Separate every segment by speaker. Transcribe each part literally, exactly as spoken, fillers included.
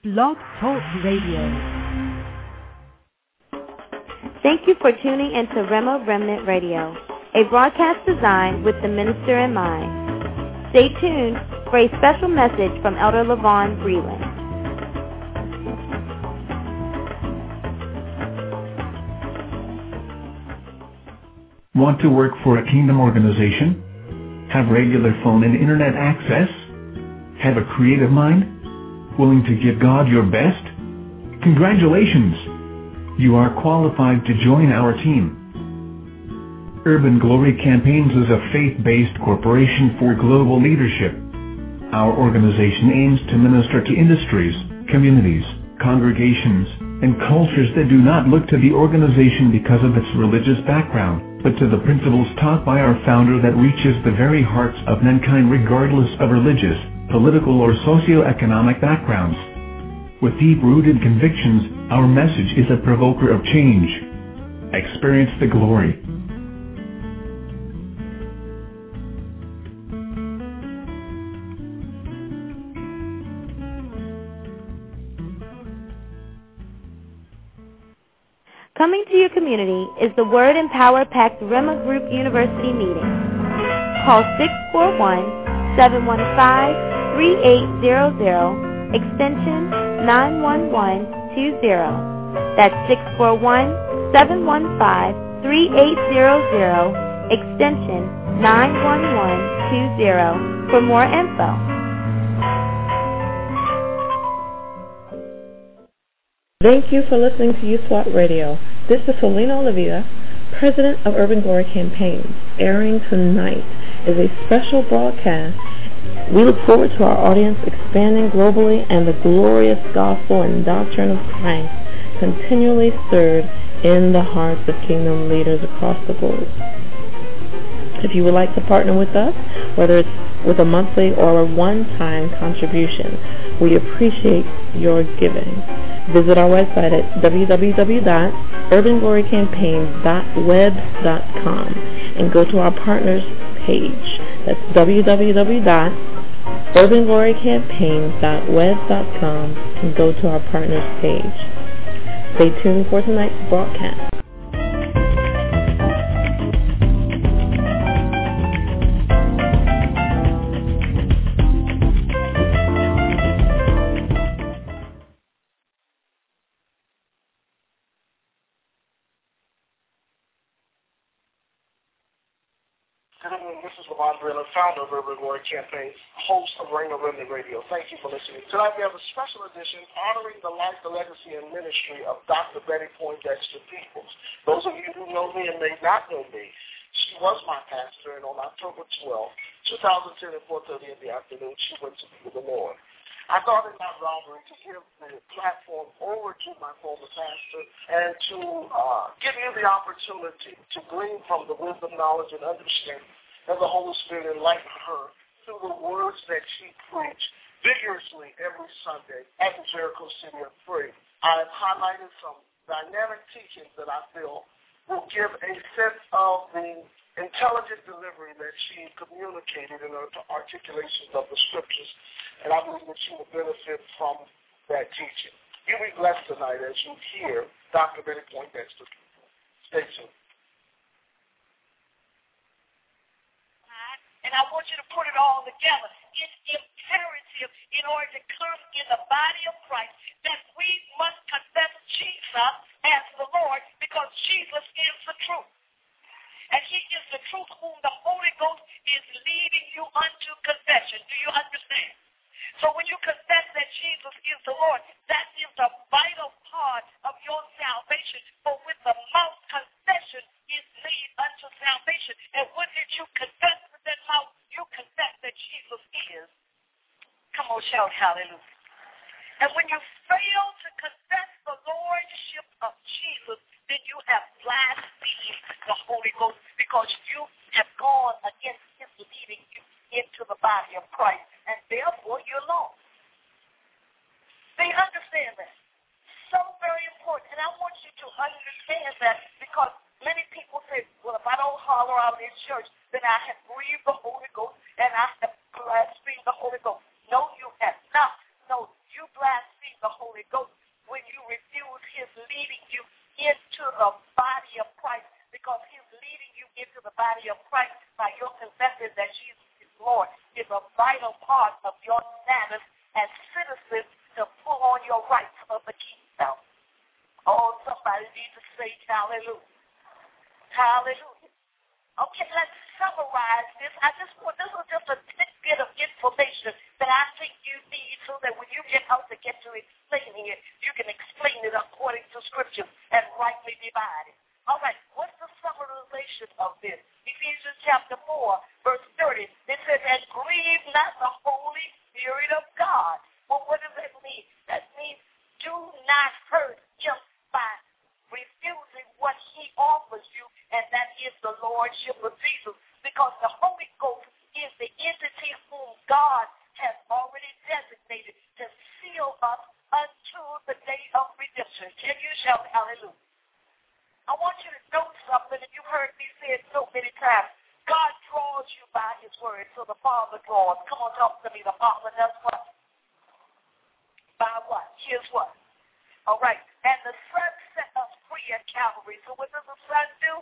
Speaker 1: Blog Talk Radio.
Speaker 2: Thank you for tuning into Rhema Remnant Radio, a broadcast designed with the minister in mind. Stay tuned for a special message from Elder LaVon Breland.
Speaker 3: Want to work for a kingdom organization? Have regular phone and internet access? Have a creative mind? Willing to give God your best? Congratulations! You are qualified to join our team. Urban Glory Campaigns is a faith-based corporation for global leadership. Our organization aims to minister to industries, communities, congregations, and cultures that do not look to the organization because of its religious background, but to the principles taught by our founder that reaches the very hearts of mankind regardless of religious, political, or socioeconomic backgrounds. With deep-rooted convictions, our message is a provoker of change. Experience the glory.
Speaker 2: Coming to your community is the Word and Power Packed Rhema Group University meeting. Call six four one, seven one five, three eight zero zero, extension nine one one two zero. That's six four one, seven one five, three eight zero zero, extension nine one one two zero for more info.
Speaker 4: Thank you for listening to U SWAT Radio. This is Selena Olivia, President of Urban Glory Campaigns. Airing tonight is a special broadcast. We look forward to our audience expanding globally and the glorious gospel and doctrine of Christ continually stirred in the hearts of kingdom leaders across the globe. If you would like to partner with us, whether it's with a monthly or a one-time contribution, we appreciate your giving. Visit our website at w w w dot urban glory campaigns dot web dot com and go to our partners page. That's w w w dot urban glory campaigns dot web dot com and go to our partners page. Stay tuned for tonight's broadcast.
Speaker 5: This is LaVon Breland, founder of Urban Glory Campaigns, host of Rhema Remnant Radio. Thank you for listening. Tonight we have a special edition honoring the life, the legacy, and ministry of Doctor Betty Poindexter Peoples. Those of you who know me and may not know me, she was my pastor, and on October twelfth, twenty ten at four thirty in the afternoon, she went to be with the Lord. I thought it not robbery to give the platform over to my former pastor and to uh, give you the opportunity to glean from the wisdom, knowledge, and understanding of the Holy Spirit enlighten her through the words that she preached vigorously every Sunday at the Jericho City of Free. I have highlighted some dynamic teachings that I feel will give a sense of the intelligent delivery that she communicated in her articulations of the scriptures, and I believe that you will benefit from that teaching. You'll be blessed tonight as you hear Doctor Betty Poindexter. Stay tuned.
Speaker 6: And I want you to put it all together. It's imperative in order to come in the body of Christ that we must confess Jesus as the Lord, because Jesus is the truth. And he is the truth whom the Holy Ghost is leading you unto confession. Do you understand? So when you confess that Jesus is the Lord, that is the vital part of your salvation. For with the mouth confession is lead unto salvation. And what did you confess with that mouth? You confess that Jesus is. Come on, shout hallelujah. And when you fail to confess the lordship of Jesus, then you have blasphemed the Holy Ghost, because you have gone against his leading you into the body of Christ, and therefore you're lost. Do you understand that? So very important. And I want you to understand that, because many people say, well, if I don't holler out in church, then I have breathed the Holy Ghost and I have blasphemed the Holy Ghost. No, you have not. No, you blaspheme receive the Holy Ghost when you refuse his leading you into the body of Christ, because his leading you into the body of Christ by your confession that Jesus is Lord is a vital part of your status as citizens to pull on your rights of the kingdom. Oh, somebody needs to say hallelujah. Hallelujah. Okay, let's summarize this. I just want, this is just a tidbit of information that I think you need so that when you get out to get to explaining it, you can explain it according to Scripture and rightly divide it. All right, what's the summarization of this? Ephesians chapter four, verse thirty, it says, and grieve not the Holy Spirit of God. Well, what does that mean? That means do not hurt him by refusing what he offers you, and that is the Lordship of Jesus, because the Holy Ghost is the entity whom God has already designated to seal us unto the day of redemption. Can you shout hallelujah? I want you to know something, and you've heard me say it so many times. God draws you by his word, so the Father draws. Come on, talk to me. The Father does what? By what? Here's what? All right. And the Son set us free at Calvary. So what does the Son do?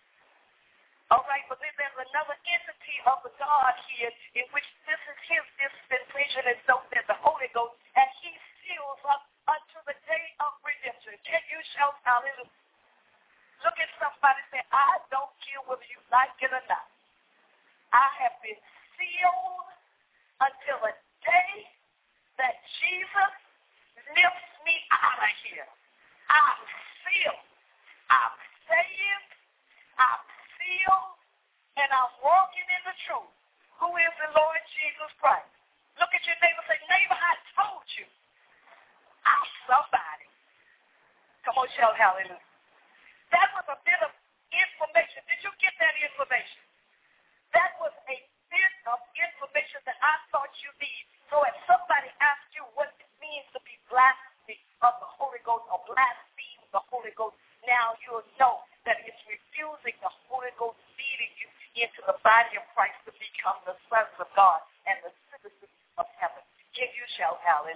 Speaker 6: All right, but then there's another entity of the God here in which this is his dispensation, and so there's the Holy Ghost, and he seals up unto the day of redemption. Can you shout hallelujah? Look at somebody and say, I don't care whether you like it or not. I have been sealed until the day that Jesus lifts me out of here. I'm sealed. I'm saved. I'm sealed. And I'm walking in the truth. Who is the Lord Jesus Christ? Look at your neighbor and say, neighbor, I told you. I'm somebody. Come on, shout hallelujah. That was a bit of information. Did you get that information? That was a bit of information that I thought you need. So if somebody asks you what it means to be blasphemy of the Holy Ghost or blaspheme the Holy Ghost, now you'll know that it's refusing the Holy Ghost leading you into the body of Christ to become the sons of God and the citizens of heaven. Can you shout hallelujah?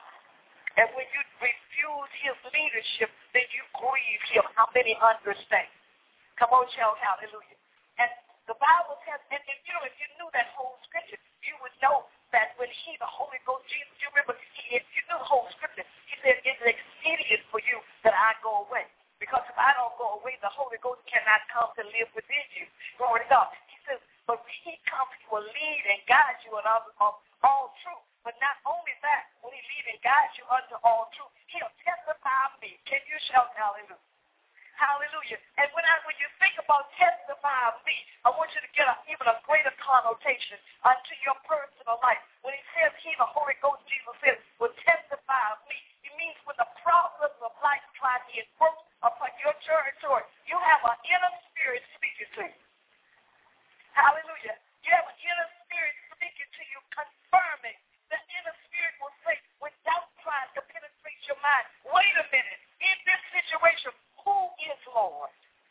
Speaker 6: And when you refuse his leadership, then you grieve him. How many understand? Come on, shout hallelujah. And the Bible tells, and if you know, if you knew that whole scripture, you would know that when he, the Holy Ghost, Jesus, you remember, he, if you knew the whole scripture, he said, it's expedient for you that I go away. Because if I don't go away, the Holy Ghost cannot come to live within you. Glory to God. He says, but when he comes, he will lead and guide you in all, all, all truth. But not only that, when he lead and guide you unto all truth, he'll testify of me. Can you shout hallelujah? Hallelujah. And when I when you think about testify of me, I want you to get a, even a greater connotation unto your personal life. When he says he, the Holy Ghost, Jesus says, will testify of me, it means when the problems of life try to encroach upon your territory, you have an inner spirit speaking to you. Hallelujah. You have an inner spirit speaking to you, confirming. The inner spirit will say, without trying to penetrate your mind, wait a minute, in this situation, who is Lord?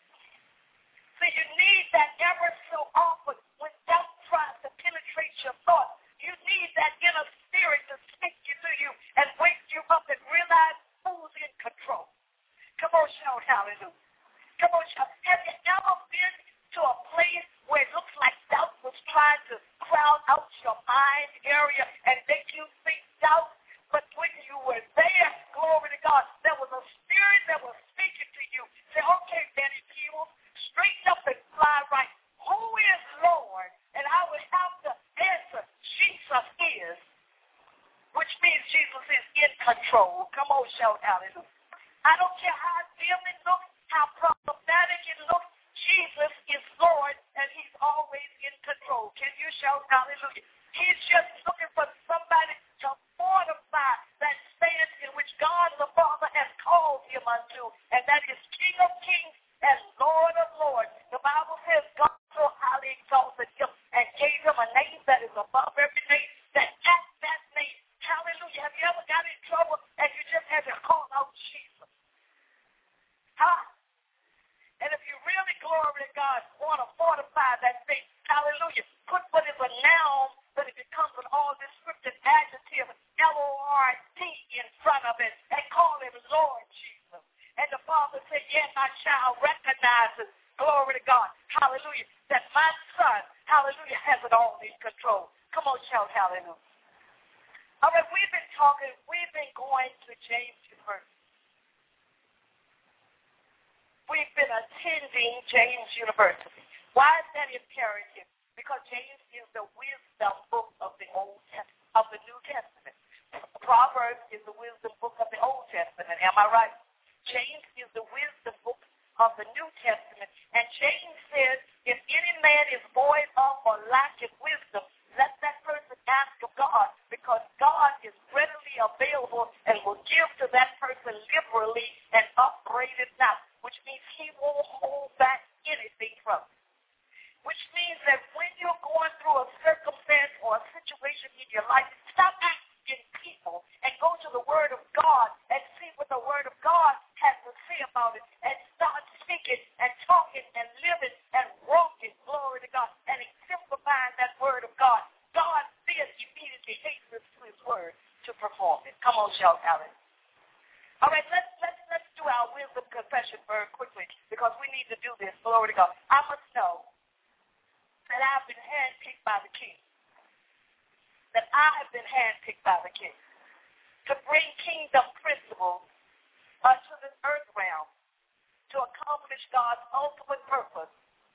Speaker 6: So you need that ever so often, without trying to penetrate your thoughts. You need that inner spirit to speak to you and wake you up and realize who's in control. Come on, shout hallelujah. Come on, shout. Have you ever been to a place where it looks like doubt was trying to crowd out your mind area and make you think doubt? But when you were there, glory to God, there was a spirit that was speaking to you. Say, okay, Betty Peebles, straighten up and fly right. Who is Lord? And I would have to answer, Jesus is, which means Jesus is in control. Come on, shout hallelujah. I don't care how dim it looks, how problematic it looks, Jesus is Lord, and he's always in control. Can you shout hallelujah? He's just looking for somebody to fortify that stance in which God the Father has called him unto, and that is King of kings and Lord of lords. The Bible says God so highly exalted him and gave him a name that is above every name, that at that name, hallelujah. Have you ever got in trouble and you just had to call out Jesus? Huh? And if you really, glory to God, want to fortify that thing, hallelujah, put what is a noun, but it becomes an all descriptive adjective, L O R T, in front of it and call him Lord Jesus. And the Father said, yes, my child recognizes, glory to God, hallelujah, that my son, hallelujah, has it all in control. Come on, shout hallelujah. All right, we've been talking, we've been going to James University. We've been attending James University. Why is that imperative? Because James is the wisdom book of the Old Testament, of the New Testament. Proverbs is the wisdom book of the Old Testament. Am I right? James is the wisdom book of the New Testament. And James says, if any man is void of or lacking wisdom, let that person ask of God, because God is readily available and will give to that person liberally and upbraid it not, which means he won't hold back anything from it. Which means that when you're going through a circumstance or a situation in your life, stop asking people and go to the Word of God and see what the Word of God has to say about it, and start speaking and talking and living and walking, glory to God, and exemplifying that Word of God. God then immediately hastens to His Word to perform it. Come on, shout hallelujah. All right, let's let's let's do our wisdom confession very quickly, because we need to do this. Glory to God. I must know that I've been handpicked by the King. That I have been handpicked by the King to bring kingdom principles unto this earth realm to accomplish God's ultimate purpose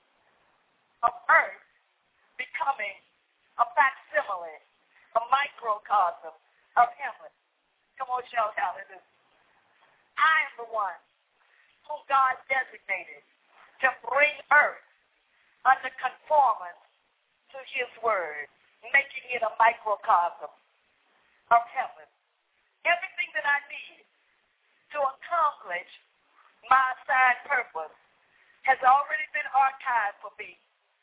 Speaker 6: of earth becoming a facsimile, a microcosm of heaven. Come on, shout hallelujah. I am the one whom God designated to bring earth under conformance to His Word, making it a microcosm of heaven. Everything that I need to accomplish my assigned purpose has already been archived for me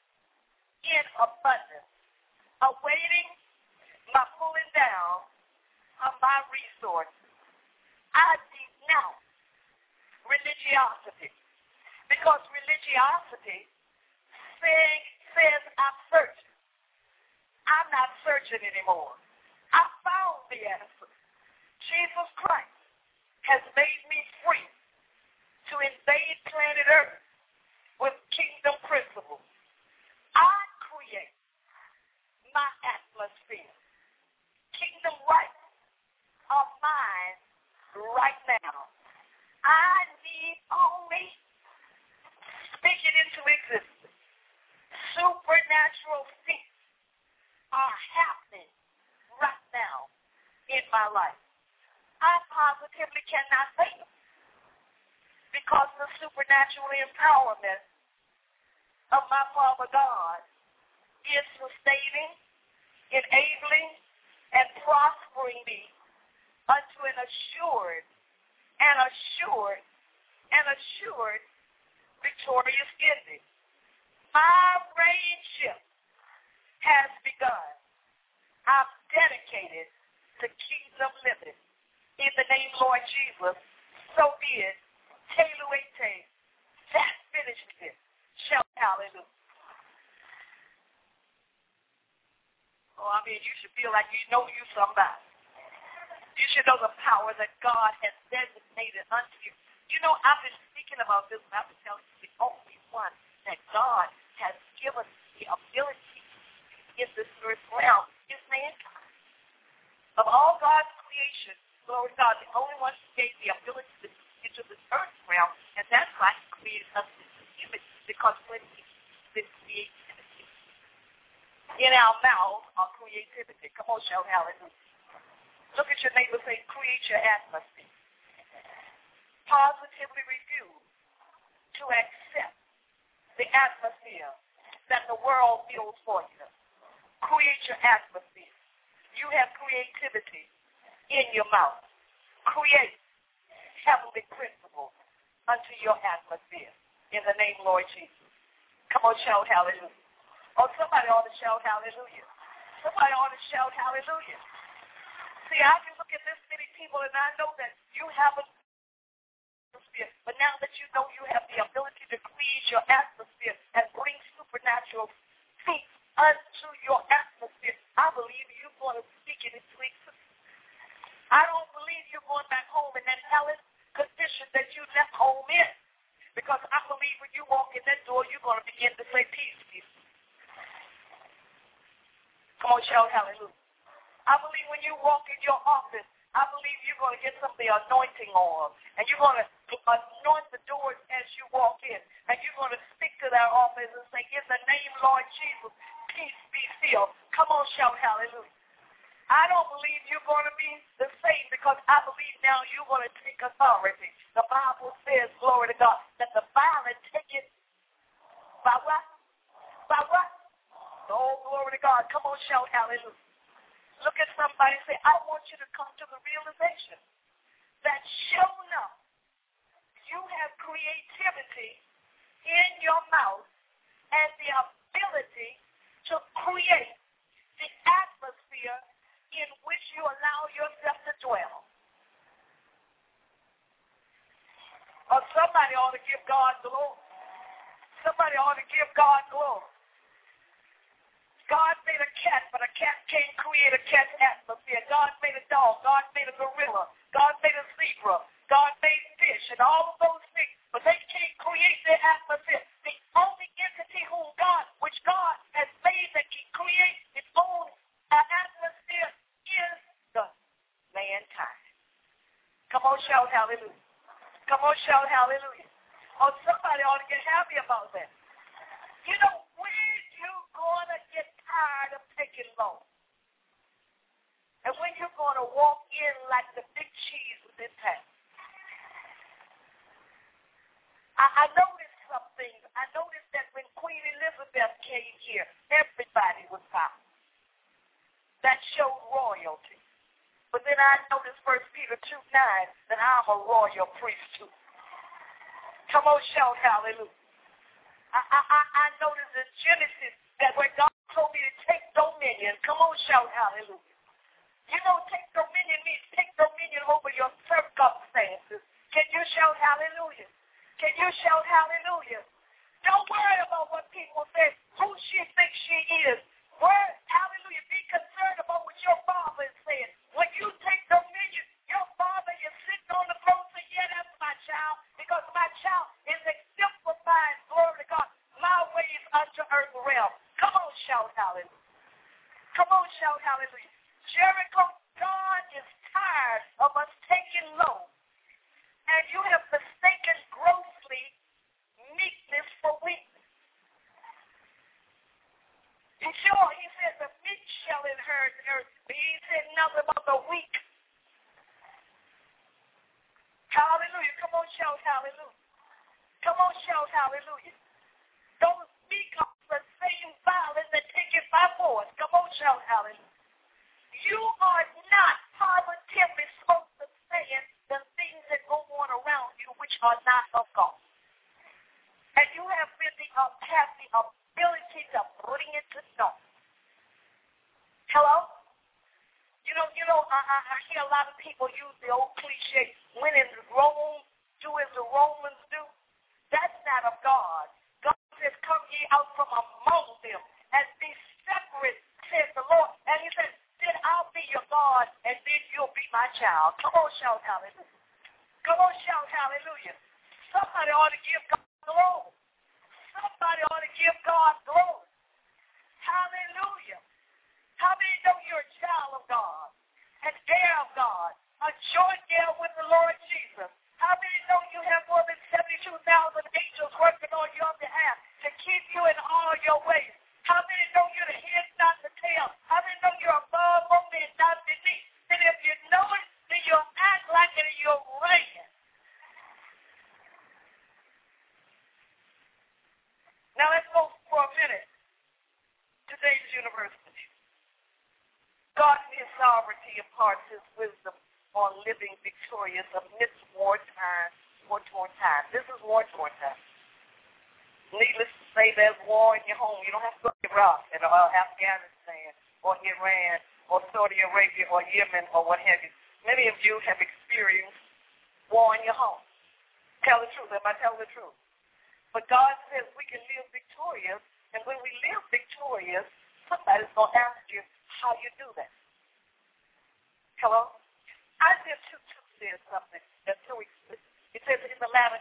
Speaker 6: in abundance, awaiting my pulling down of my resources. I denounce religiosity, because religiosity saying, says I'm searching. I'm not searching anymore. I found the answer. Jesus Christ has made me free to invade planet Earth with kingdom principles. I create my atmosphere. Kingdom rights are mine right now. I need only speak it into existence. Supernatural things are happening right now in my life. I positively cannot fail, because the supernatural empowerment of my Father God is sustaining, enabling, and prospering me unto an assured and assured and assured victorious ending. My reignship has begun. I'm dedicated to kingdom living. In the name of Lord Jesus, so be it. Teluete, that finished it. Shout hallelujah. Oh, I mean, you should feel like you know you somebody. You should know the power that God has designated unto you. You know, I've been speaking about this, and I've been telling you the only one that God has given the ability in this earth realm is mankind. Of all God's creation, glory to God, the only one who gave the ability to into this earth realm, and that's why He created us in His image, because when He did creativity in our mouths are creativity. Come on, shout hallelujah. Look at your neighbor, say, create your atmosphere. Positively refuse to accept the atmosphere that the world builds for you. Create your atmosphere. You have creativity in your mouth. Create heavenly principles unto your atmosphere. In the name of Lord Jesus. Come on, shout hallelujah. Oh, somebody ought to shout hallelujah. Somebody ought to shout hallelujah. See, I can look at this many people, and I know that you have a atmosphere, but now that you know you have the ability to create your atmosphere and bring supernatural things unto your atmosphere, I believe you're going to speak it into existence. I don't believe you're going back situation that you left home in. Because I believe when you walk in that door, you're going to begin to say peace, peace. Come on, shout hallelujah. I believe when you walk in your office, I believe you're going to get some of the anointing oil. And you're going to anoint the doors as you walk in. And you're going to speak to that office and say, in the name of Lord Jesus, peace be still. Come on, shout hallelujah. I don't believe you're going to be the same because I believe now you're going to take authority. The Bible says, glory to God, that the violent take it by what? By what? Oh, glory to God. Come on, shout hallelujah. Look at somebody and say, I want you to come to the realization that sure enough, you have creativity in your mouth and the ability to create the atmosphere in which you allow yourself to dwell. Or somebody ought to give God glory. Somebody ought to give God glory. God made a cat, but a cat can't create a cat's atmosphere. God made a dog. God made a gorilla. God made a zebra. God made fish and all of those things, but they can't create their atmosphere. The only entity whom God, which God has made that can create its own atmosphere is the mankind. Come on, shout hallelujah. Come on, shout hallelujah. Oh, somebody ought to get happy about that. You know, when you're going to get tired of taking loans, and when you're going to walk in like the big cheese with this hat. I, I noticed something. I noticed that when Queen Elizabeth came here, everybody was silent. That showed royalty. But then I noticed First Peter two nine that I'm a royal priest too. Come on, shout hallelujah. I, I, I, I noticed in Genesis that when God told me to take dominion, come on, shout hallelujah. You know, take dominion means take dominion over your circumstances. Can you shout hallelujah? Can you shout hallelujah? Don't worry about what people say, who she thinks she is. Word, hallelujah. Be concerned about what your father is saying. When you take dominion, your father is sitting on the throne saying, yeah, that's my child, because my child is exemplifying, glory to God, my ways unto earth realm. Come on, shout hallelujah. Come on, shout hallelujah. Jericho, God is tired of us taking low, and you have mistaken grossly meekness for weakness. And sure, he said the meek shall inherit the earth, but he said nothing about the weak. Hallelujah. Come on, shout hallelujah. Come on, shout hallelujah. Those meek are the same violence that take it by force. Come on, shout hallelujah. You are not positively supposed to stand the things that go on around you which are not of God. And you have been the, uh, have the ability to bring it to naught. Hello? You know, you know, I, I, I hear a lot of people use the old cliche, when in Rome, do as the Romans do. That's not of God. God says, come ye out from among them and be separate, says the Lord. And he says, then I'll be your God, and then you'll be my child. Come on, shout hallelujah. Come on, shout hallelujah. Somebody ought to give God glory. Somebody ought to give God glory. Hallelujah. How many know you're a child of God, an heir of God, a joint heir with the Lord Jesus? How many know you have more than seventy-two thousand angels working on your behalf to keep you in all your ways? How many know you're the head, not the tail? How many know you're above only and not beneath? And if you know it, then you'll act like it and you'll reign. Now let's go for a minute. Today's university. God in his sovereignty imparts his wisdom on living victorious amidst wartime, war-torn time. This is war-torn time. Needless to say, there's war in your home. You don't have to go to Iraq and uh, Afghanistan or Iran or Saudi Arabia or Yemen or what have you. Many of you have experienced war in your home. Tell the truth. Am I telling the truth? But God says we can live victorious, and when we live victorious, somebody's going to ask you how you do that. Hello? Isaiah two two says something that's so explicit. It says,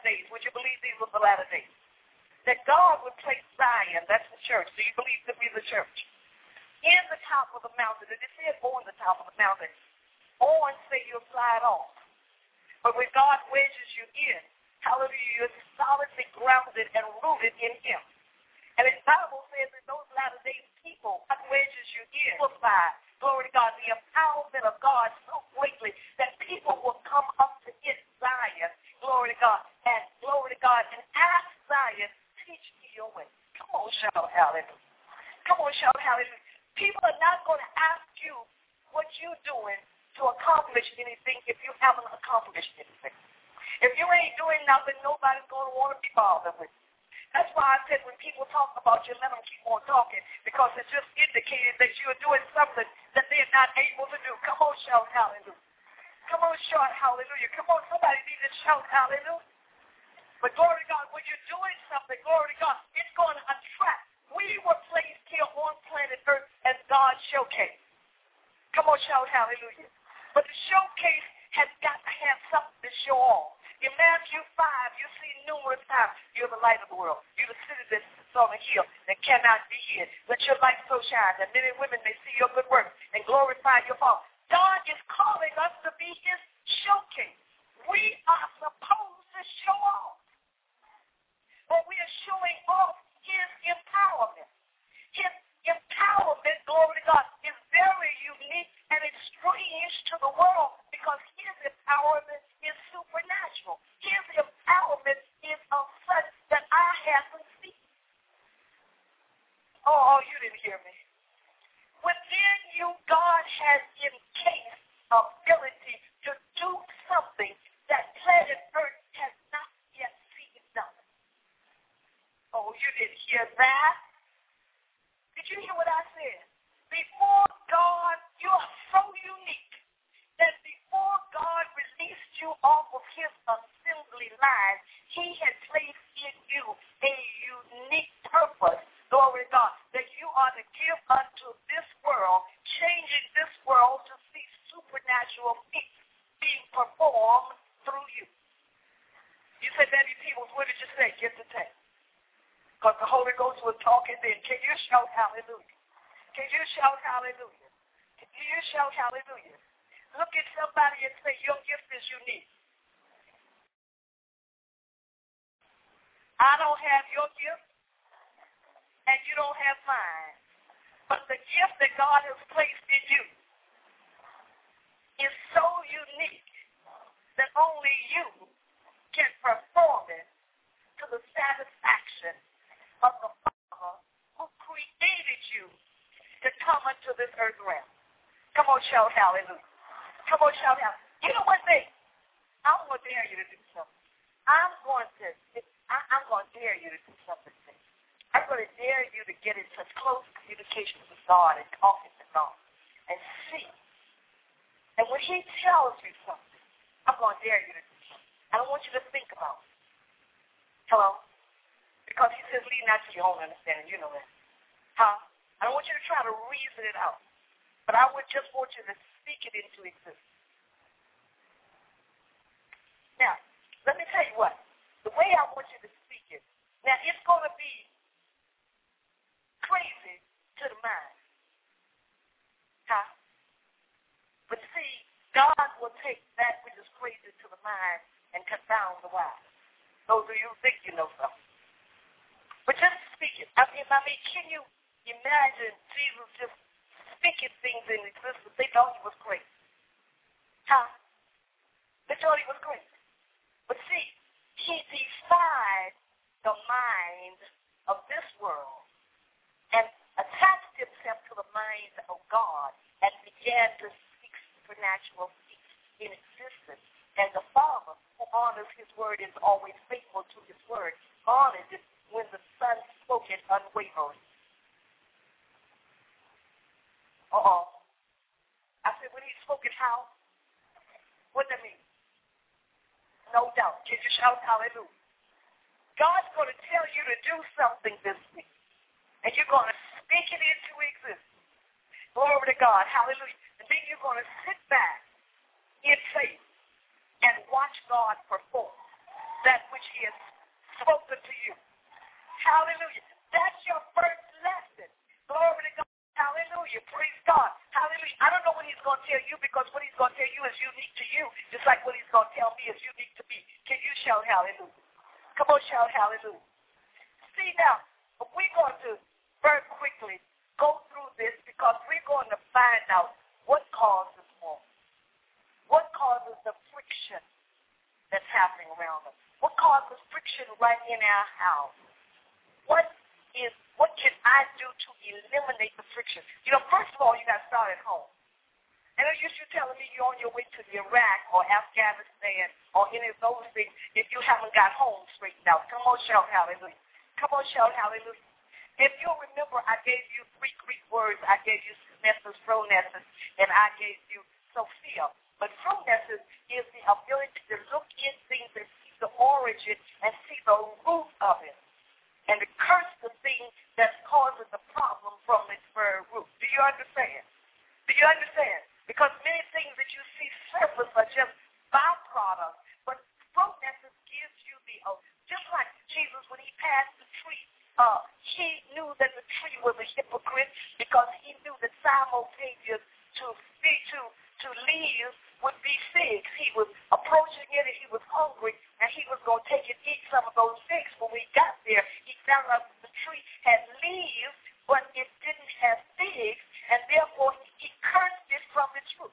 Speaker 6: days. Would you believe these were the latter days? That God would place Zion, that's the church. Do you believe that we're the church? In the top of the mountain. And it said on the top of the mountain. On say you'll slide off. But when God wedges you in, hallelujah, you're solidly grounded and rooted in him. And the Bible says that those latter days people, God wedges you in, glory to God, the empowerment of God so greatly that people will come up to it, Zion, glory to God, and glory to God, and ask Zion, teach me your way. Come on, shout hallelujah. Come on, shout hallelujah. People are not going to ask you what you're doing to accomplish anything if you haven't accomplished anything. If you ain't doing nothing, nobody's going to want to be bothered with you. That's why I said when people talk about you, let them keep on talking, because it just indicated that you're doing something that they're not able to do. Come on, shout hallelujah. Come on, shout hallelujah. Come on, somebody needs to shout hallelujah. But glory to God, when you're doing something, glory to God, it's going to attract. We were placed here on planet Earth as God's showcase. Come on, shout hallelujah. But the showcase has got to have something to show off. In Matthew five, you see numerous times, you're the light of the world. You're the city that sits on a hill that cannot be hid. Let your light so shine that men and women may see your good works and glorify your Father. God is calling us to be his showcase. We are supposed to show off. But we are showing off his empowerment. His empowerment, glory to God, is very unique and it's strange to the world because his empowerment is supernatural. His empowerment is of such that I haven't seen. Oh, you didn't hear me. Within you, God has encased ability to do something that planet Earth has not yet seen done. Oh, you didn't hear that? Did you hear what I said? Before God, you are so unique that before God released you off of his assembly line, he had placed in you a unique purpose, glory to God, that you are to give unto this world, changing this world to see supernatural feats being performed through you. You said, Betty Peoples, what did you say? Get the text. Because the Holy Ghost was talking then. Can you shout hallelujah? Can you shout hallelujah? Can you shout hallelujah? Look at somebody and say, your gift is unique. I don't have your gift, and you don't have mine. But the gift that God has placed in you is so unique that only you can perform it to the satisfaction of the Father who created you to come into this earth realm. Come on, shout hallelujah. Come on, shout hallelujah. You know what thing? I'm going to dare you to do something. I'm going to, I, I'm going to dare you to do something. I'm going to dare you to get in such close communication with God and talking to God and see. And when he tells you something, I'm going to dare you to do something. I don't want you to think about it. Hello? Because he says, lead not to your own understanding. You know that. Huh? I don't want you to try to reason it out. But I would just want you to speak it into existence. Now, let me tell you what. The way I want you to speak it, now it's going to be crazy to the mind. Huh? But see, God will take that which is crazy to the mind and confound the wise. Those of you who think you know something. But just speak it. I mean, I mean, can you imagine Jesus just speaking things in existence? They thought he was crazy. Huh? They thought he was crazy. But see, he defied the mind of this world and attached himself to the mind of God and began to speak supernatural things in existence. And the Father, who honors his word, is always faithful to his word, honored it when the Son spoke it unwavering. Uh-oh. I said, when he spoke it how? What does that mean? No doubt. Can you shout hallelujah? God's going to tell you to do something this week. And you're going to speak it into existence. Glory to God. Hallelujah. And then you're going to sit back in faith and watch God perform. that which he has spoken to you. Hallelujah. That's your first lesson. Glory to God. Hallelujah. Praise God. Hallelujah. I don't know what he's going to tell you because what he's going to tell you is unique to you, just like what he's going to tell me is unique to me. Can you shout hallelujah? Come on, shout hallelujah. See now, we're going to very quickly go through this because we're going to find out what causes war. What causes the friction that's happening around us? What causes friction right in our house? What is what can I do to eliminate the friction? You know, first of all, you got to start at home. And if you're telling me you're on your way to Iraq or Afghanistan or any of those things, if you haven't got home straightened out, come on, shout hallelujah. Come on, shout hallelujah. If you'll remember, I gave you three Greek words. I gave you Nessus, Phronesis, and I gave you Sophia. But Phronesis is the ability to look in things and see the origin and see the root of it, and to curse the thing that's causing the problem from its very root. Do you understand? Do you understand? Because many things that you see surface are just byproducts, but Phronesis gives you the, uh, just like Jesus when he passed the tree, uh, he knew that the tree was a hypocrite because he knew that simultaneous to to to leaves would be figs. He was approaching it and he was hungry and he was going to take and eat some of those figs. When we got there, he found out that the tree had leaves, but it didn't have figs, and therefore he, he cursed it from its root.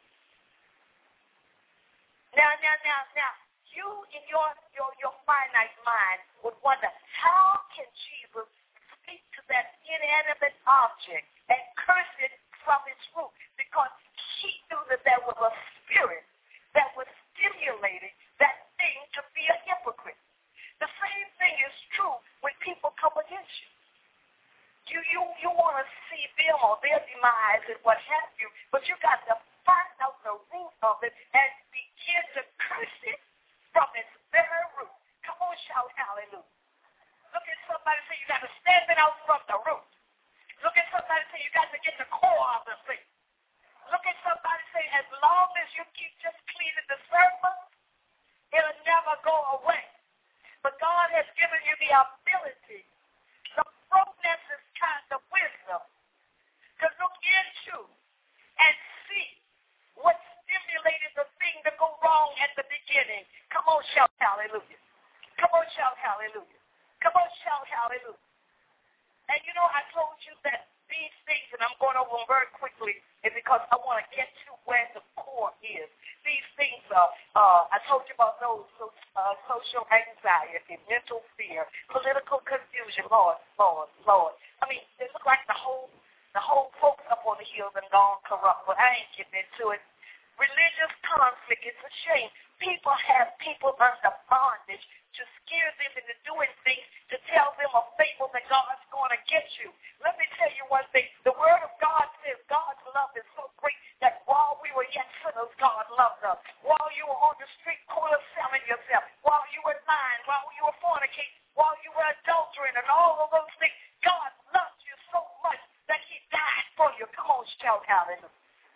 Speaker 6: Now, now, now, now, you in your, your, your finite mind would wonder, how can Jesus speak to that inanimate object and curse it from its root? Because he knew that there was a spirit that was stimulating that thing to be a hypocrite. The same thing is true when people come against you. You you you want to see them or their demise and what have you, but you got to find out the root of it and begin to curse it from its very root. Come on, shout hallelujah. Look at somebody and say you got to stamp it out from the root. Look at somebody and say you got to get the core of the thing. Look at somebody and say as long as you keep just cleaning the surface, it'll never go away. But God has given you the ability, the Phronesis kind of wisdom, to look into and see what stimulated the thing to go wrong at the beginning. Come on, shout hallelujah. Come on, shout hallelujah. Come on, shout hallelujah. And you know, I told you that these things, and I'm going over them very quickly, is because I want to get to where the core is. These things, uh, uh, I told you about those, so, uh, social anxiety, mental fear, political confusion, Lord, Lord, Lord. I mean, it looks like the whole, the whole folks up on the hills and gone corrupt, but I ain't getting into it. Religious conflict, it's a shame. People have people under bondage to scare them into doing things, to tell them a fable that God's going to get you. Let me tell you one thing. The Word of God says God's love is so great that while we were yet sinners, God loved us. While you were on the street corner selling yourself, while you were lying, while you were fornicating, while you were adultering and all of those things, God loved you so much that he died for you. Come on, shout hallelujah.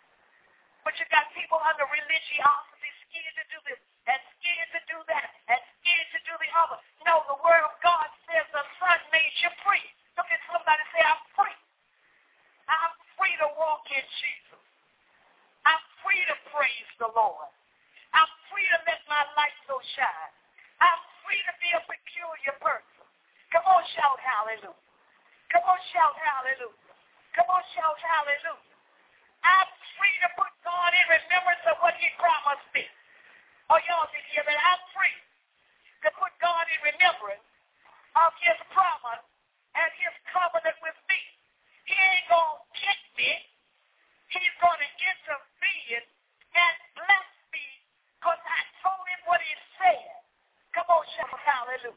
Speaker 6: But you got people under religiosity scared to do this and scared to do that and scared to do the other. No, the Word of God says the Son made you free. Look at somebody and say, I'm free. I'm free to walk in Jesus. I'm free to praise the Lord. I'm free to let my light so shine. I'm free to be a peculiar person. Come on, shout hallelujah. Come on, shout hallelujah. Come on, shout hallelujah. I'm free to put God in remembrance of what he promised me. Oh, y'all did hear that? I'm free to put God in remembrance of his promise and his covenant with me. He ain't going to get me. He's going to intervene and bless me because I told him what he said. Come on, shout hallelujah.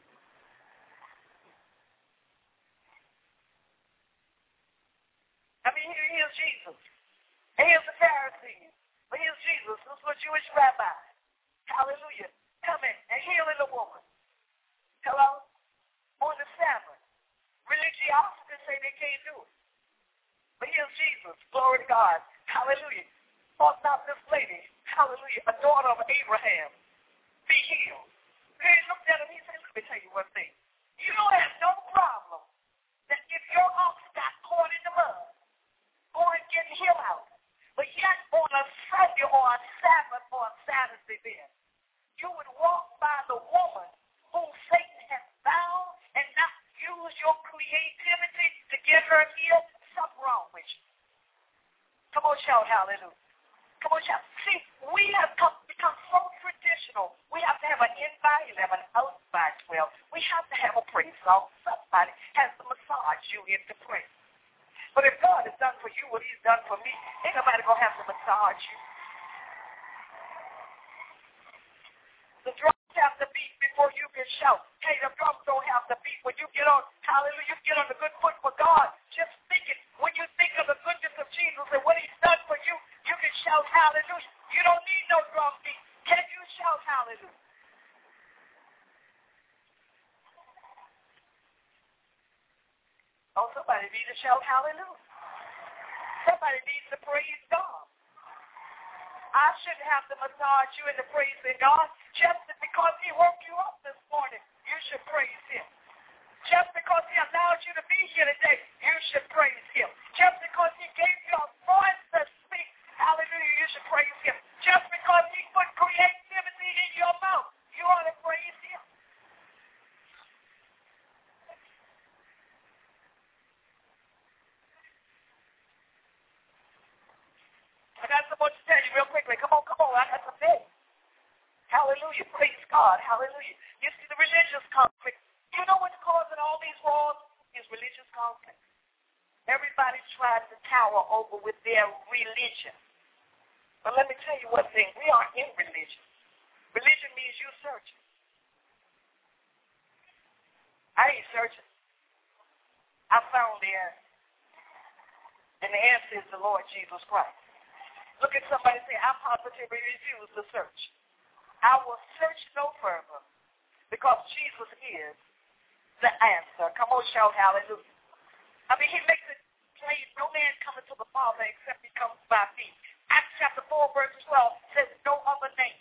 Speaker 6: I mean, here's Jesus. And here's the Pharisees. But here's Jesus. This was a Jewish rabbi. Hallelujah. Coming and healing the woman. Hello? On the Sabbath. Religiosity say they can't do it. But here's Jesus. Glory to God. Hallelujah. Ought not this lady, hallelujah, a daughter of Abraham, be healed. He looked at him. He said, you would walk by the woman whom Satan has bound and not use your creativity to get her healed. Something wrong with you. Come on, shout hallelujah. Come on, shout. See, we have come, become so traditional. We have to have an in by eleven, out by twelve. We have to have a praise song. Somebody has to massage you into praise. But if God has done for you what he's done for me, ain't nobody going to have to massage you. The drums have to beat before you can shout. Hey, the drums don't have to beat. When you get on, hallelujah, you get on the good foot for God. Just think it. When you think of the goodness of Jesus and what he's done for you, you can shout hallelujah. You don't need no drum beat. Can you shout hallelujah? Oh, somebody needs to shout hallelujah. Somebody needs to praise God. I shouldn't have to massage you into praising God. Just because he woke you up this morning, you should praise him. Just because he allowed you to be here today, you should praise him. Just because he gave you a voice to speak, hallelujah, you should praise him. Just because he put creativity in your mouth, you ought to praise him. I got so much to tell you real quickly. Come on, come on. I got some things. Hallelujah. Praise God. Hallelujah. You see the religious conflict. You know what's causing all these wars? Is religious conflict. Everybody's trying to tower over with their religion. But let me tell you one thing. We are in religion. Religion means you searching. I ain't searching. I found the answer. And the answer is the Lord Jesus Christ. Look at somebody and say, I positively refuse to search. I will search no further because Jesus is the answer. Come on, shout hallelujah. I mean, he makes it plain. No man coming to the Father except he comes by me. Acts chapter four, verse twelve says no other name.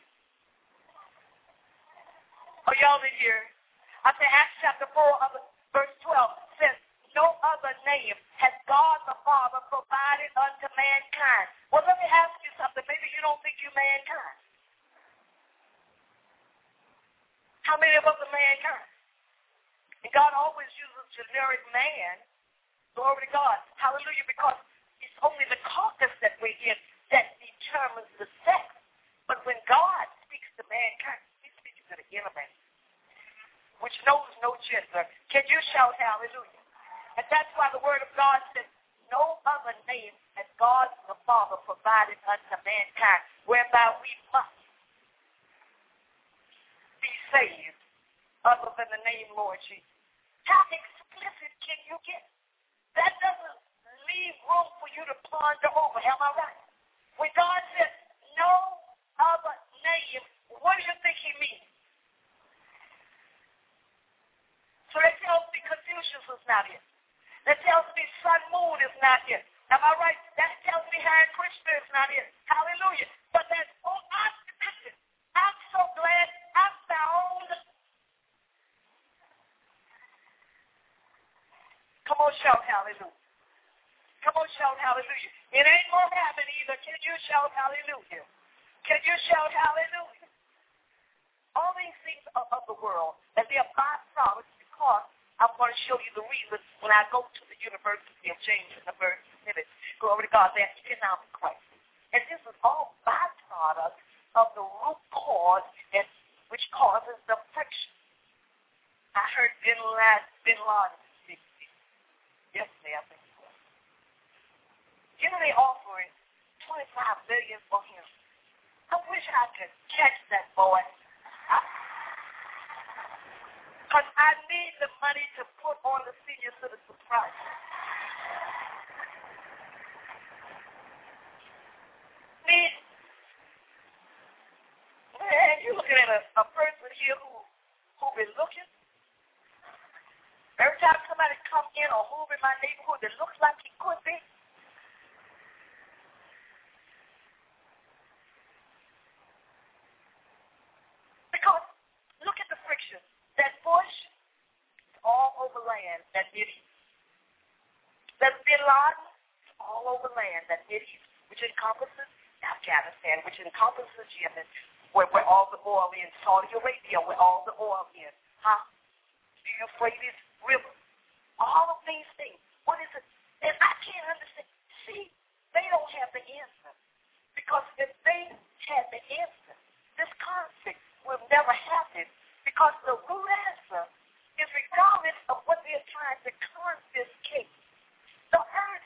Speaker 6: Are y'all in here? I say Acts chapter four, verse twelve says no other name has God the Father provided unto mankind. Well, let me ask you something. Maybe you don't think you're mankind. How many of us are mankind? And God always uses generic man. Glory to God. Hallelujah. Because it's only the carcass that we're in that determines the sex. But when God speaks to mankind, he speaks to the inner man, which knows no gender. Can you shout hallelujah? And that's why the word of God says, no other name has God the Father provided unto mankind, whereby we must be saved other than the name Lord Jesus. How explicit can you get? That doesn't leave room for you to ponder over. Am I right? When God says no other name, what do you think he means? So that tells me Confucius is not here. That tells me Sun Moon is not here. Am I right? That tells me Hare Krishna is not here. Hallelujah. But that's, oh, I'm, I'm so glad I found. Come on, shout hallelujah. Come on, shout hallelujah. It ain't going to happen either. Can you shout hallelujah? Can you shout hallelujah? All these things are of the world, and they are byproducts because I'm going to show you the reason when I go to the University of James in the first minute. Glory to God, that economic crisis. And this is all byproduct of the root cause and which causes the friction. I heard Bin Laden, Bin Laden speak yesterday, I think it was. You know they offering twenty-five billion dollars for him. I wish I could catch that boy. Because I need the money to put on the senior citizen project. Need, man, you're looking at a, a person here who who been looking. Every time somebody come in or move in my neighborhood that looks like he could be, because look at the friction. That bush is all over land that it is. That Bin Laden is all over land that it is, which encompasses Afghanistan, which encompasses Yemen, where, where all the oil is. Saudi Arabia, where all the oil is. Huh? The Euphrates River. All of these things. What is it? And I can't understand. See, they don't have the answer. Because if they had the answer, this conflict will never happen. Because the root answer is regardless of what they're trying to confiscate. The earth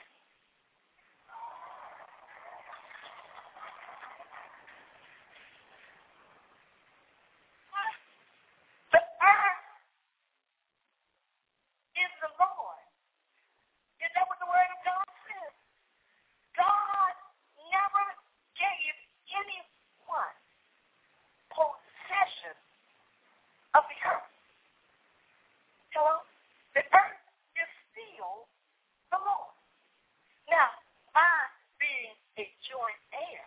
Speaker 6: The earth is the Lord. Is that what the word of God says? God never gave anyone possession of the earth. Hello? The earth is still the Lord. Now, by being a joint heir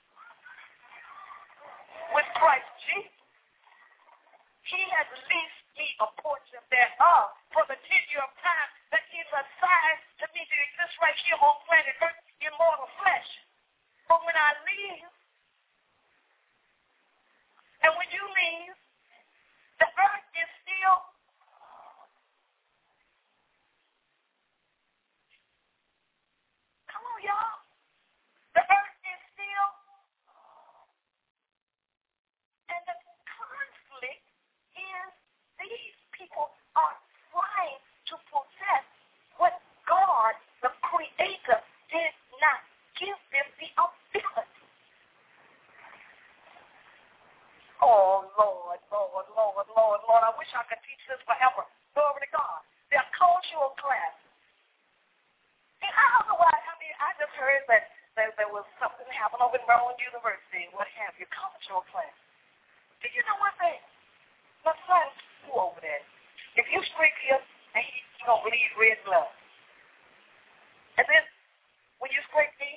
Speaker 6: with Christ Jesus, he has leased me a portion thereof for the tenure of time that he's assigned to me to exist right here on planet Earth in mortal flesh. But when I leave, and when you leave, the earth is still come on, y'all. The earth is still, and the conflict is these people are trying to possess what God, the Creator, did not give them the ability. Oh, Lord, Lord, Lord, Lord, Lord, I wish I could teach this forever. Glory to God. They're cultural classes. And I don't know why, I mean, I just heard that there, there was something happening over at Maryland University, what have you, cultural class. Did you know one thing? My son's school over there. If you scrape him, and he, he don't bleed red blood. And then, when you scrape me,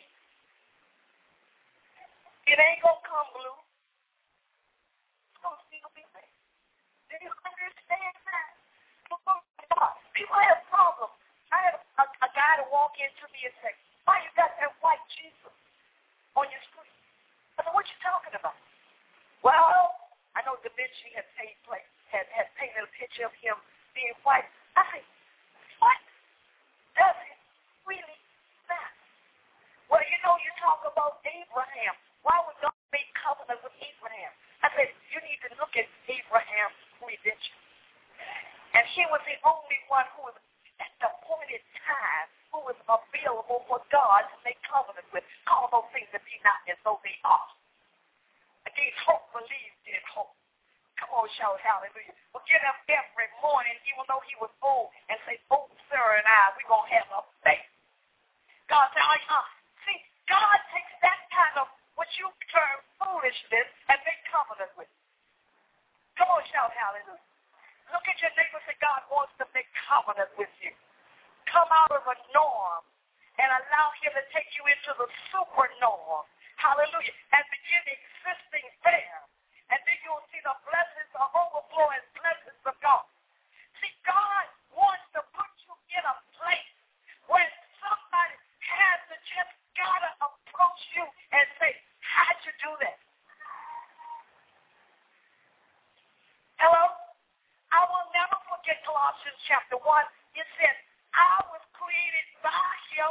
Speaker 6: it ain't gonna come blue. It's gonna still be there. Do you understand that? People have problems. I had a, a, a guy to walk into me and say, "Why you got that white Jesus on your screen?" I said, "What you talking about?" Well, I know Da Vinci had paid place, had, had painted a picture of him being white. I said, what does it really matter? Well, you know, you talk about Abraham. Why would God make covenant with Abraham? I said, you need to look at Abraham's redemption. And he was the only one who was at the appointed time who was available for God to make covenant with. Call those things that be not as though they are. Against hope, believed in hope. Come on, shout hallelujah. Well, get up every morning, even though he was old, and say, "Oh, Sarah and I, we're going to have a baby." God said, uh, see, God takes that kind of what you term foolishness and make covenant with. Come on, shout hallelujah. Look at your neighbor and say, God wants to make covenant with you. Come out of a norm and allow him to take you into the super norm. Hallelujah. And begin existing there. And then you'll see the blessings, the overflowing blessings of God. See, God wants to put you in a place where somebody has to just gotta approach you and say, how'd you do that? Hello? I will never forget Colossians chapter one. It says, I was created by him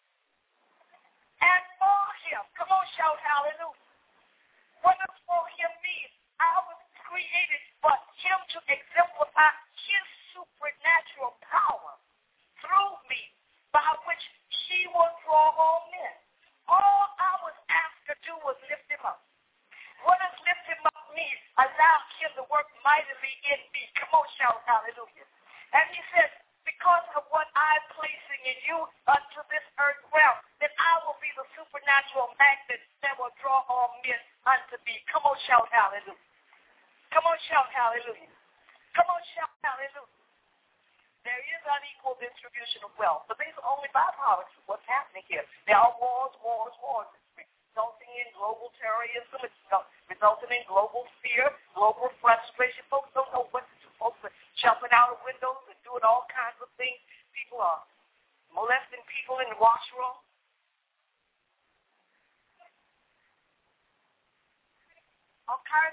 Speaker 6: and for him. Come on, shout hallelujah. What does for him mean? I was created for him to exemplify his supernatural power through me, by which he will draw all men. All I was asked to do was lift him up. What does lift him up mean? Allow him to work mightily in me. Come on, shout hallelujah. And he says, because of what I'm placing in you unto this earth realm, then I will be the supernatural magnet that will draw all men unto me. Come on, shout hallelujah. Come on, shout hallelujah. Come on, shout hallelujah. There is unequal distribution of wealth, but these are only byproducts of what's happening here. There are wars, wars, wars. It's resulting in global terrorism. It's resulting in global fear, global frustration. Folks don't know what to do. Folks are jumping out of windows and doing all kinds of things. People are molesting people in the washroom. All kinds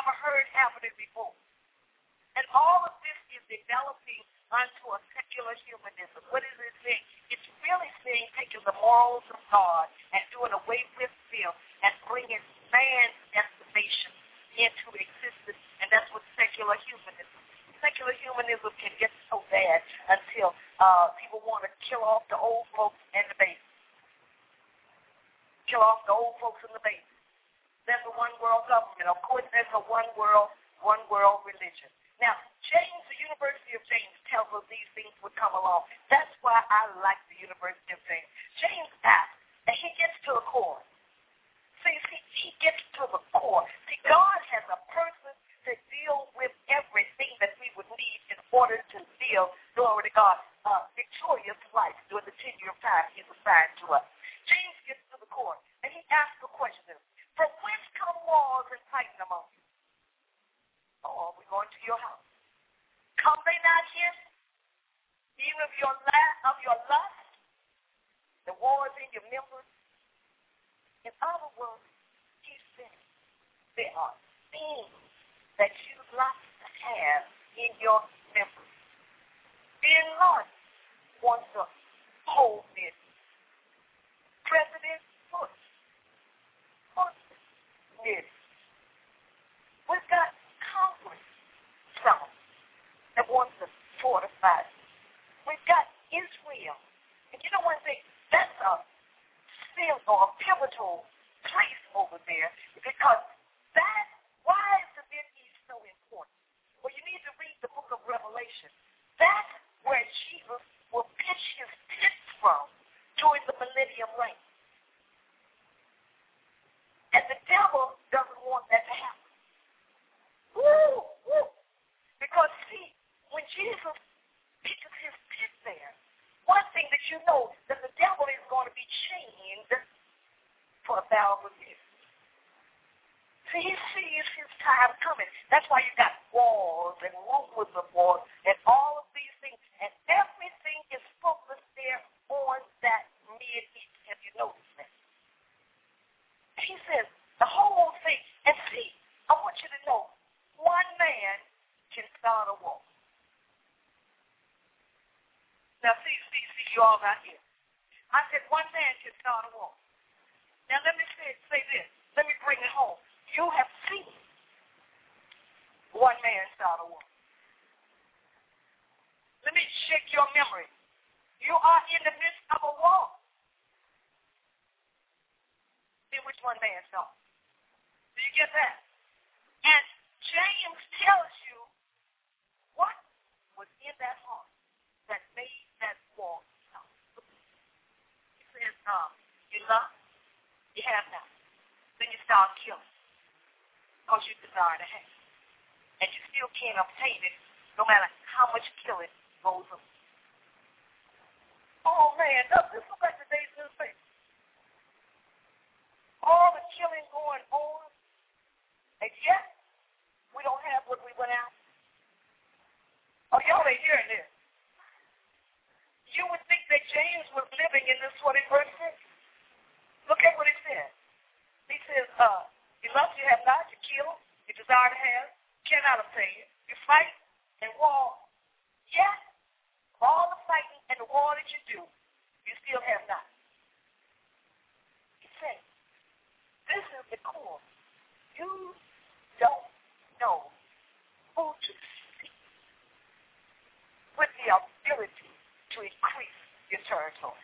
Speaker 6: never heard happening before. And all of this is developing unto a secular humanism. What is it saying? It's really saying taking the morals of God and doing away with them and bringing man's estimation into existence. And that's what secular humanism. Secular humanism can get so bad until uh, people want to kill off the old folks and the babies. Kill off the old folks and the babies. There's a one world government. Of course, there's a one world, one world religion. Now, James, the University of James, tells us these things would come along. That's why I like the University of James. James asks, and he gets to the core. See, see, he gets to the core. See, God has a person to deal with everything that we would need in order to live, glory to God, uh, victorious life during the ten-year time he's assigned to us. James gets to the core, and he asks a question. From whence come wars and fighting among you? Oh, are we going to your house? Come they not here? Even of your la- of your lust, the wars in your members. In other words, he said, there are things that you like to have in your members. Being Lord wants to hold this. President Bush wants this. We've got Congress, some that wants to fortify. We've got Israel. And you know one thing? That's a still or a pivotal place over there because that, why is the Middle East so important? Well, you need to read the book of Revelation. That's where Jesus will pitch his tents from during the millennium reign. And the devil doesn't want that to happen. Woo, woo. Because, see, when Jesus pitches his tent there, one thing that you know, that the devil is going to be chained for a thousand years. See, he sees his time coming. That's why you got wars and rumors of wars and all of these things. And everything is focused there on that Mid-East. Have you noticed that? He says, the whole thing. And see, I want you to know, one man can start a war. Now, see, see, see, you all got here. I said one man can start a war. Now, let me say, say this. Let me bring it home. You have seen one man start a war. Let me shake your memory. You are in the midst of a war. See which one man started. Do you get that? And James tells you what was in that heart that made that war stop. He says, um, you love, you have now. Then you start killing. Because you desire to have. And you still can't obtain it no matter how much killing goes on. Oh man, look, this looks like today's newspaper. All the killing going on, and yet we don't have what we went out. Oh, y'all ain't hearing this. You would think that James was living in this twenty-first century. Look at what he said. He says, uh, you love, you have not, you kill, you desire to have, cannot obtain, you fight and war. Yet, all the fighting and the war that you do, you still have not. He said, this is the core. You don't know who to seek with the ability to increase your territory.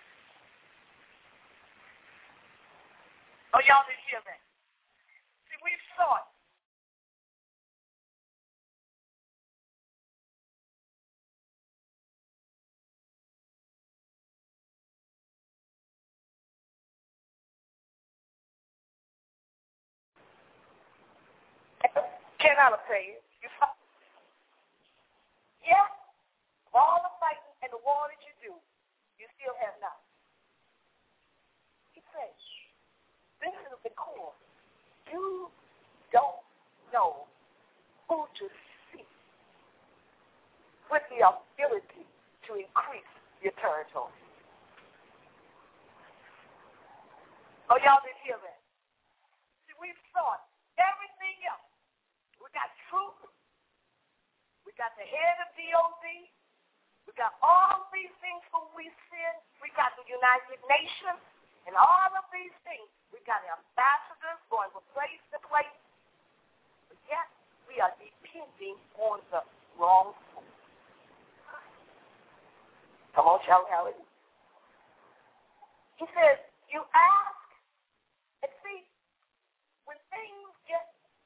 Speaker 6: Oh, y'all didn't hear that. See, we've thought cannot obtain. You fight. Yeah, all the fighting and the war that you do, you still have not. He says, this is the core. You don't know who to seek with the ability to increase your territory. Oh, y'all didn't hear that. See, we've thought everything else. We got the head of D O D. We got all these things whom we send. We got the United Nations and all of these things. We got ambassadors going from place to place. But yet, we are depending on the wrong source. Come on, shout hallelujah. He says, you ask, and see, when things get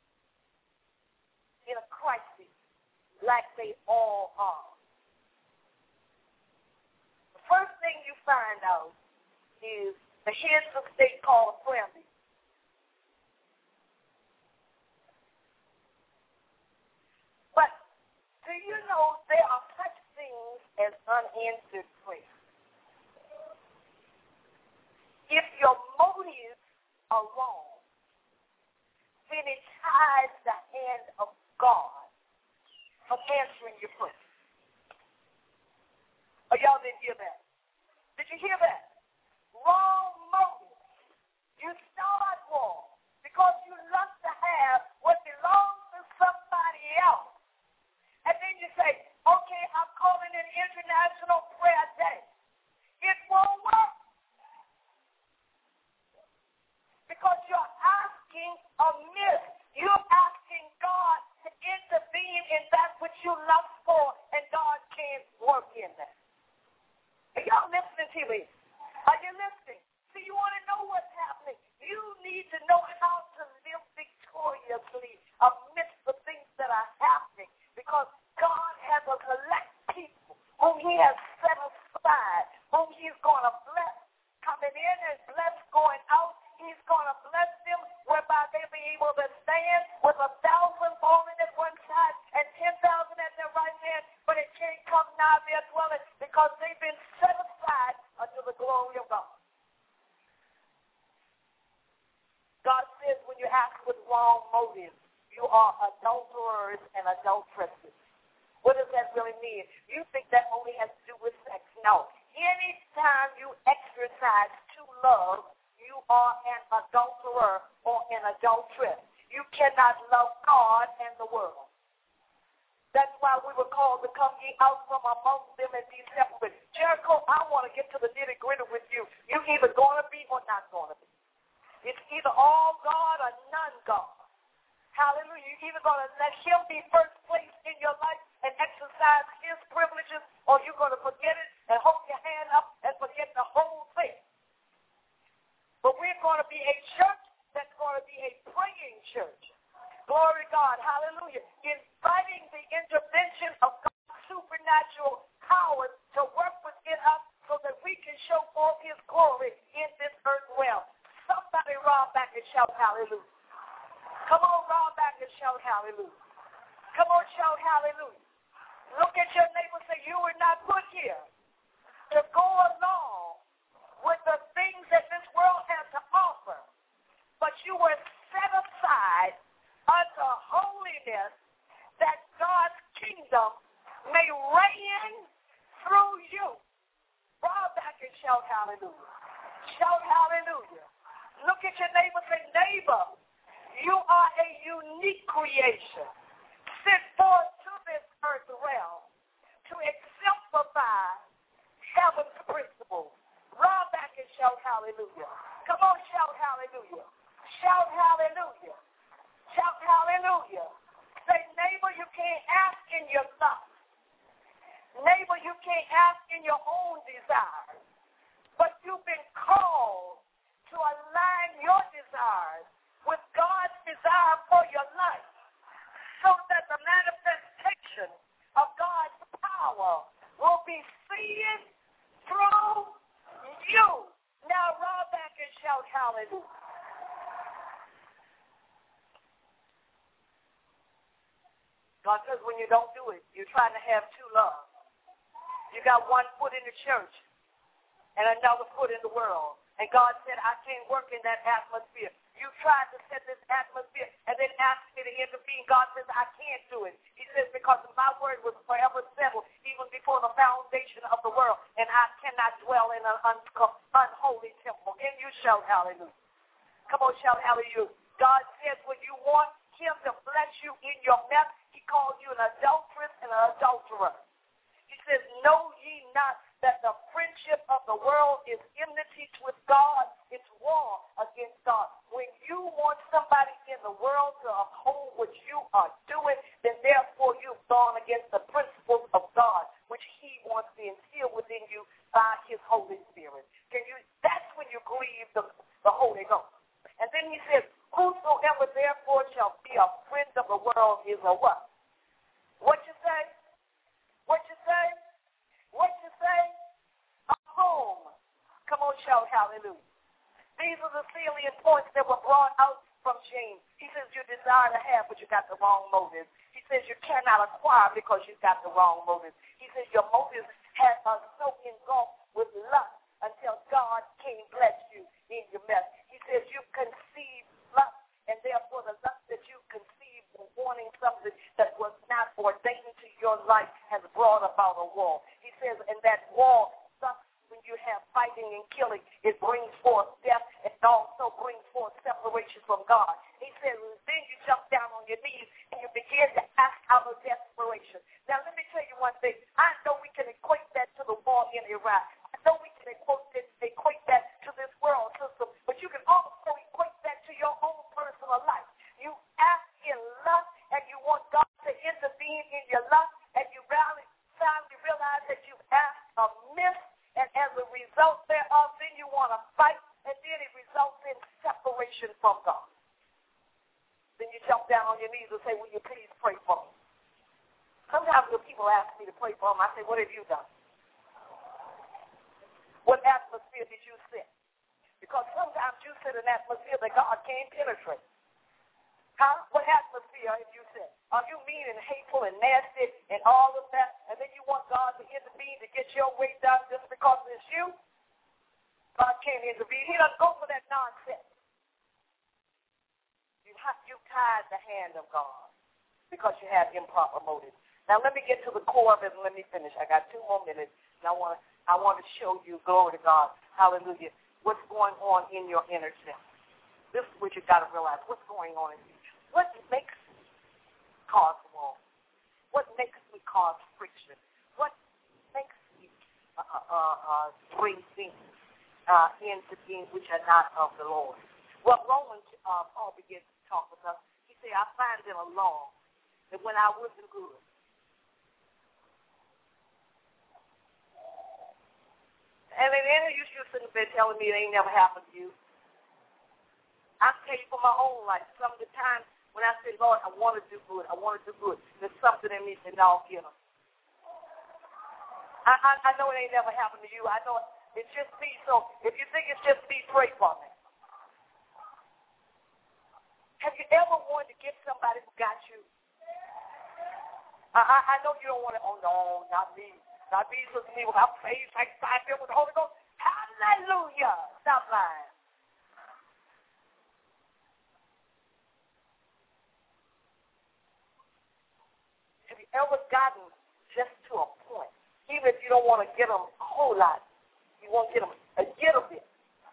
Speaker 6: in a crisis, like they all are, the first thing you find out is the heads of state call a prayer meeting. But do you know there are such things as unanswered prayer? If your motives are wrong, then it ties the hand of God from answering your prayer. Oh, y'all didn't hear that? Did you hear that? Wrong motives. You start wrong because you love to have what belongs to somebody else. And then you say, okay, I'm calling an international prayer day. It won't work. Because you're asking amiss. You're asking God to intervene in that which you love for, and God can't work in that. Are y'all listening to me? Are you listening? So you want to know what's happening. You need to know how to live victoriously amidst the things that are happening, because God has a select people whom he has set aside, whom he's going to bless coming in and bless going out. He's going to bless them whereby they'll be able to stand with a thousand falling at one side and ten thousand at their right hand, but it can't come nigh their dwelling because they've been set aside unto the glory of God. God says when you ask with wrong motives, you are adulterers and adulteresses. What does that really mean? You think that only has to do with sex. No. Anytime you exercise true love, you are an adulterer or an adulteress. You cannot love God and the world. That's why we were called to come ye out from among them and be separate. Jericho, I want to get to the nitty-gritty with you. You're either going to be or not going to be. It's either all God or none God. Hallelujah. You're either going to let him be first place in your life and exercise his privileges, or you're going to forget it and hold your hand up and forget the whole thing. But we're going to be a church that's going to be a praying church. Glory to God. Hallelujah. Inviting the intervention of God's supernatural powers to work within us so that we can show forth his glory in this earth realm. Somebody roll back and shout hallelujah. Come on, roll back and shout hallelujah. Come on, shout hallelujah. Look at your neighbor and say, you were not put here to go along with the things that this world has to offer, but you were set aside unto holiness that God's kingdom may reign through you. Roll back and shout hallelujah. Shout hallelujah. Look at your neighbor and say, neighbor, you are a unique creation sent forth to this earth realm to exemplify heaven's principles. Roll back and shout hallelujah. Come on, shout hallelujah. Shout hallelujah. Shout hallelujah. Say, neighbor, you can't ask in your thoughts. Neighbor, you can't ask in your own desires. But you've been called to align your desires with God's desire for your life, so that the manifestation of God's power will be seen through you. Now roll back and shout hallelujah. God says when you don't do it, you're trying to have two loves. You got one foot in the church and another foot in the world. And God said, I can't work in that atmosphere. You tried to set this atmosphere and then ask me to intervene. God says, I can't do it. He says, because my word was forever settled even before the foundation of the world, and I cannot dwell in an un- unholy temple. Can you shout hallelujah? Come on, shout hallelujah. God says when you want him to bless you in your mess, he calls you an adulteress and an adulterer. do it, then therefore you've gone against the principles of God, which he wants to instill within you by his Holy Spirit. Can you? That's when you grieve the, the Holy Ghost. And then he says, whosoever therefore shall be a friend of the world is a what? What you say? What you say? What you say? A home. Come on, shout hallelujah. These are the salient points that were brought out from James. He says you desire to have, but you got the wrong motive. He says you cannot acquire because you got the wrong motive. He says your motives have are so engulfed with lust until God can't bless you in your mess. He says you conceive lust, and therefore the lust that you conceive for wanting something that was not ordained to your life has brought about a war. He says, and that war sucks when you have fighting and killing. It brings forth death and also brings forth separation from God. He says, then you jump down on your knees and you begin to act out of desperation. Now, let me tell you one thing. I know we can equate that to the war in Iraq. I know we can equate, this, equate that to this world system, but you can also equate that to your own personal life. You act in lust and you want God to intervene in your lust, and you finally, finally realize that you've asked amiss. And as a result thereof, then you want to fight, and then it results in separation from God. Then you jump down on your knees and say, will you please pray for me? Sometimes when people ask me to pray for them, I say, what have you done? What atmosphere did you set? Because sometimes you set an atmosphere that God can't penetrate. Huh? What atmosphere have you set? Are you mean and hateful and nasty and all of that, and then you want God to intervene to get your way done just because it's you? God can't intervene. He doesn't go for that nonsense. You have, you tied the hand of God because you have improper motives. Now let me get to the core of it and let me finish. I got two more minutes, and I want to I want to show you, glory to God, hallelujah, what's going on in your inner self. This is what you got to realize. What's going on in you? What makes me cause war? What makes me cause friction? What makes me uh, uh, uh, bring things uh, into being which are not of the Lord? Well, Romans, uh, Paul begins to talk with us. He said, I find in a law that when I wasn't good, and then any of you should sitting there telling me it ain't never happened to you. I tell you for my own life, some of the times when I say, Lord, I want to do good, I want to do good, there's something in me that no, get them. I, I, I know it ain't never happened to you. I know it, it's just me. So if you think it's just me, pray for me. Have you ever wanted to get somebody who got you? I, I, I know you don't want to, oh, no, not me. Not me, look at me without faith, like five filled with the Holy Ghost. Hallelujah. Stop lying. Have you ever gotten just to a point, even if you don't want to get them a whole lot, you want to get them a little bit.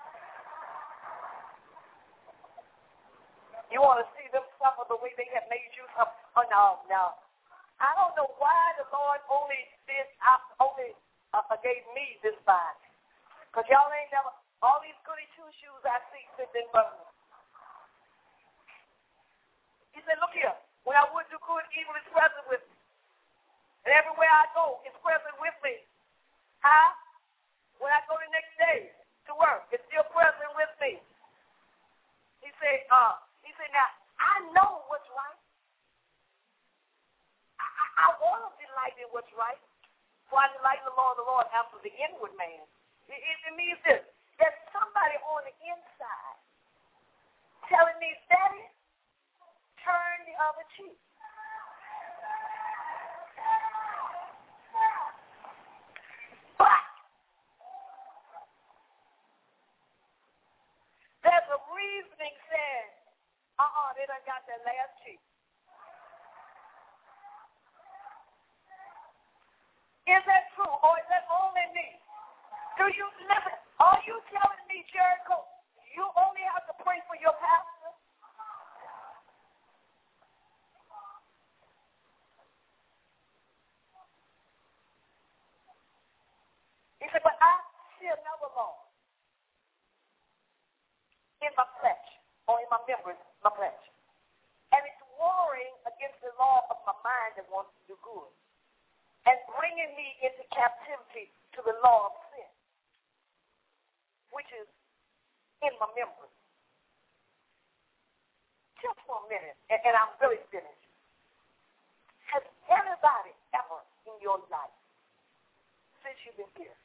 Speaker 6: You want to see them suffer the way they have made you suffer. Oh, no, no. I don't know why the Lord only did, only uh, gave me this body. Because y'all ain't never, all these goody two-shoes I see sitting in front of me. He said, look here, when I would do good, evil is present with me. And everywhere I go, it's present with me. Huh? When I go the next day to work, it's still present with me. He said, uh, he said, now, I know what's right. I want to delight in what's right. For I delight in the law of the Lord after the inward man. It, it, it means this. There's somebody on the inside telling me, Daddy, turn the other cheek. But there's a reasoning saying, uh-uh, they done got that last cheek. Is that true, or is that only me? Do you listen? Are you telling me, Jericho, you only have to pray for your pastor? He said, but I see another law in my flesh, or in my members, my flesh. And it's warring against the law that wants to do good, and bringing me into captivity to the law of sin, which is in my memory. Just for a minute, and, and I'm really finished. Has anybody ever in your life, since you've been here,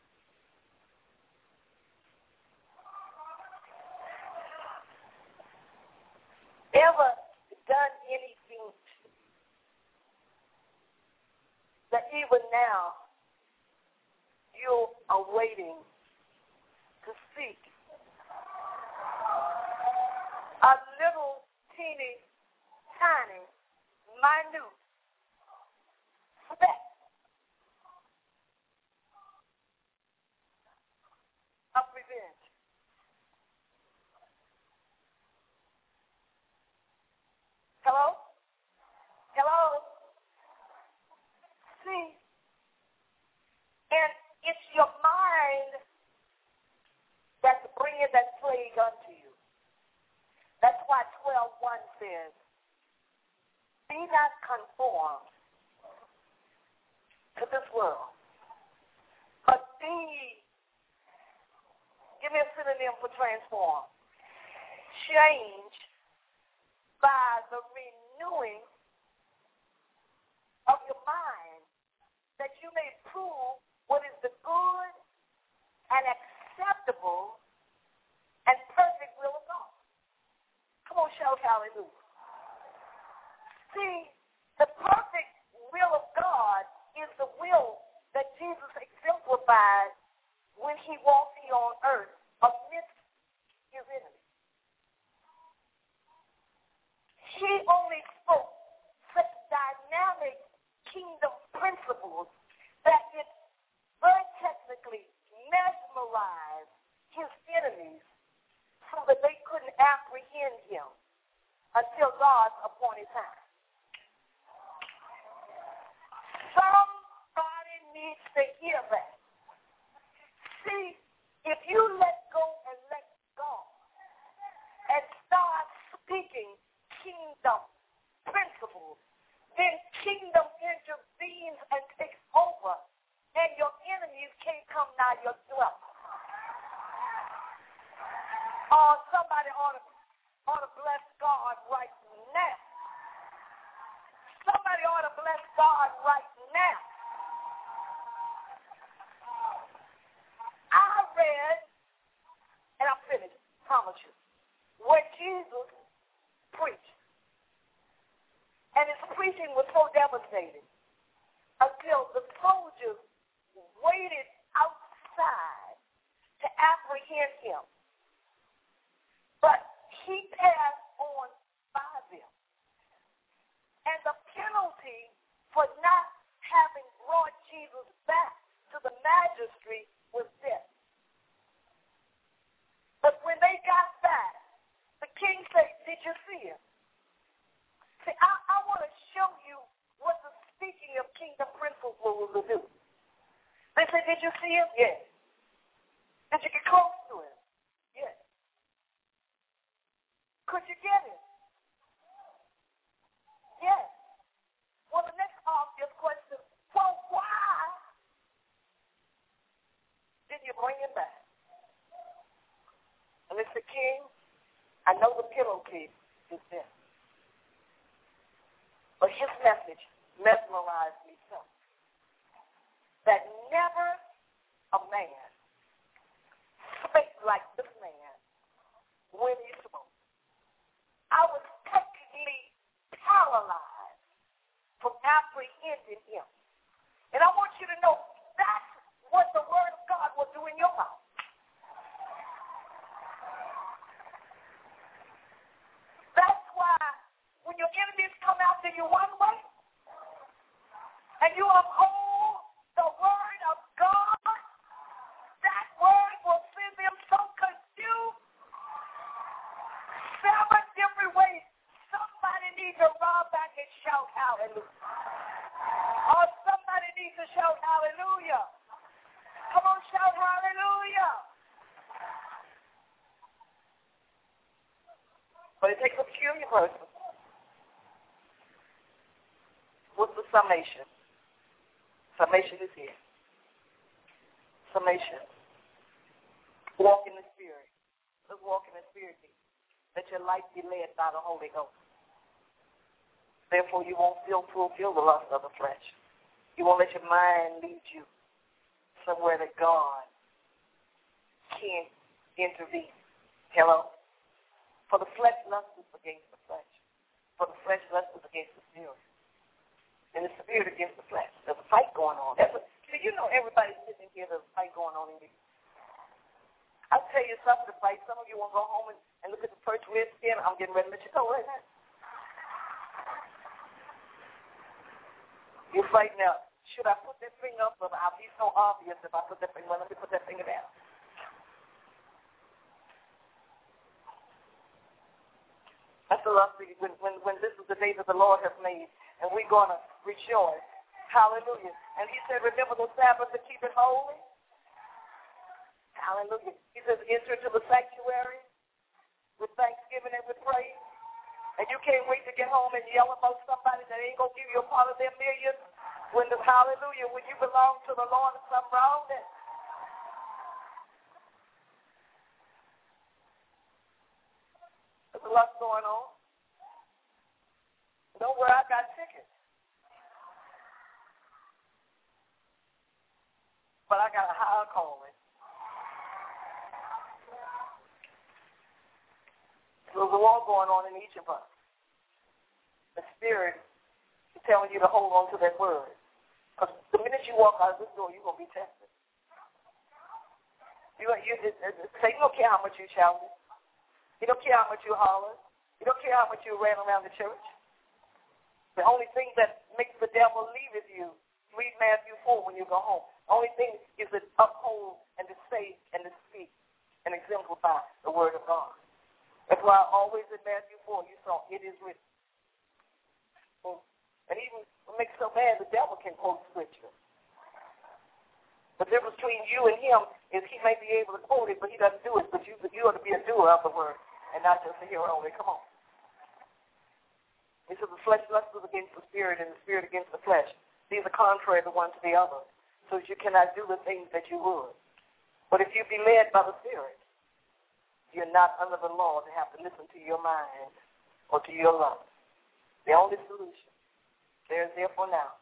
Speaker 6: ever done anything that even now you are waiting to seek a little teeny, tiny, minute speck of revenge? Hello? Hello? See, and it's your mind that's bringing that plague unto you. That's why twelve one says, be not conformed to this world, but be, give me a synonym for transform, change by the renewing of your mind, that you may prove what is the good and acceptable and perfect will of God. Come on, shout hallelujah. See, the perfect will of God is the will that Jesus exemplified when he walked here on earth amidst his enemies. He only spoke such dynamic kingdom principles that it very technically mesmerized his enemies so that they couldn't apprehend him until God's appointed time. Somebody needs to hear that. See, if you let go and let God and start speaking kingdom principles, then kingdom intervenes and takes over, and your enemies can't come nigh your dwelling. Oh, somebody ought to, ought to bless God right now. Somebody ought to bless God right now. I read, and I'm finished, promise you, where Jesus preached. And his preaching was so devastating until the soldiers waited outside to apprehend him. But he passed on by them. And the penalty for not having brought Jesus back to the magistrate was death. But when they got back, the king said, did you see him? See, I, I want to show you what the speaking of kingdom principles will do. They said, did you see him? Yes. Did you get close to him? Yes. Could you get him? Yes. Well, the next obvious question, well, why did you bring him back? And it's the king, I know the penalty is death. But his message mesmerized me so that never a man spake like this man when he spoke. I was technically paralyzed from apprehending him. And I want you to know that's what the word of God will do in your mouth. That's why when your enemies come after you one way, and you uphold the word of God, that word will send them so confused. Seven different ways. Somebody needs to run back and shout hallelujah. Or somebody needs to shout hallelujah. Come on, shout hallelujah. But it takes a peculiar person What's the summation? Summation is here. Summation. Walk in the Spirit. Let's walk in the Spirit. Let your life be led by the Holy Ghost. Therefore, you won't feel fulfill the lust of the flesh. You won't let your mind lead you somewhere that God can't intervene. Hello? For the flesh lusts against the flesh. For the flesh lusts against the Spirit. And the Spirit against the flesh. There's a fight going on. That's a, you know everybody's sitting here, there's a fight going on in you. I'll tell you something to fight. Some of you want to go home and, and look at the first red skin. I'm getting ready to let you go right now. You fight now. Should I put that finger up? But I'll be so obvious if I put that finger. Well, let me put that finger down. That's the love for you. When, when, when this is the day that the Lord has made, and we're going to rejoice. Hallelujah. And he said, remember the Sabbath to keep it holy. Hallelujah. He says, enter into the sanctuary with thanksgiving and with praise. And you can't wait to get home and yell about somebody that ain't going to give you a part of their million. When the hallelujah, when you belong to the Lord, there's something wrong with it. There's a lot going on. Don't worry, I got tickets. But I got a higher calling. There's a war going on in each of us. The Spirit is telling you to hold on to that word. Because the minute you walk out of this door, you're going to be tested. You, you, it, it, it, Satan don't care how much you shout. He don't care how much you holler. He don't care how much you ran around the church. The only thing that makes the devil leave with you, read Matthew four when you go home. The only thing is to uphold and to say and to speak and exemplify the word of God. That's why always in Matthew four you saw, it is written. And even what makes it so bad, the devil can quote scripture. The difference between you and him is he may be able to quote it, but he doesn't do it. But you, you ought to be a doer of the word and not just a hearer only. Come on. He says the flesh lusts against the spirit and the spirit against the flesh. These are contrary the one to the other, so that you cannot do the things that you would. But if you be led by the Spirit, you're not under the law to have to listen to your mind or to your love. The only solution, there is therefore now.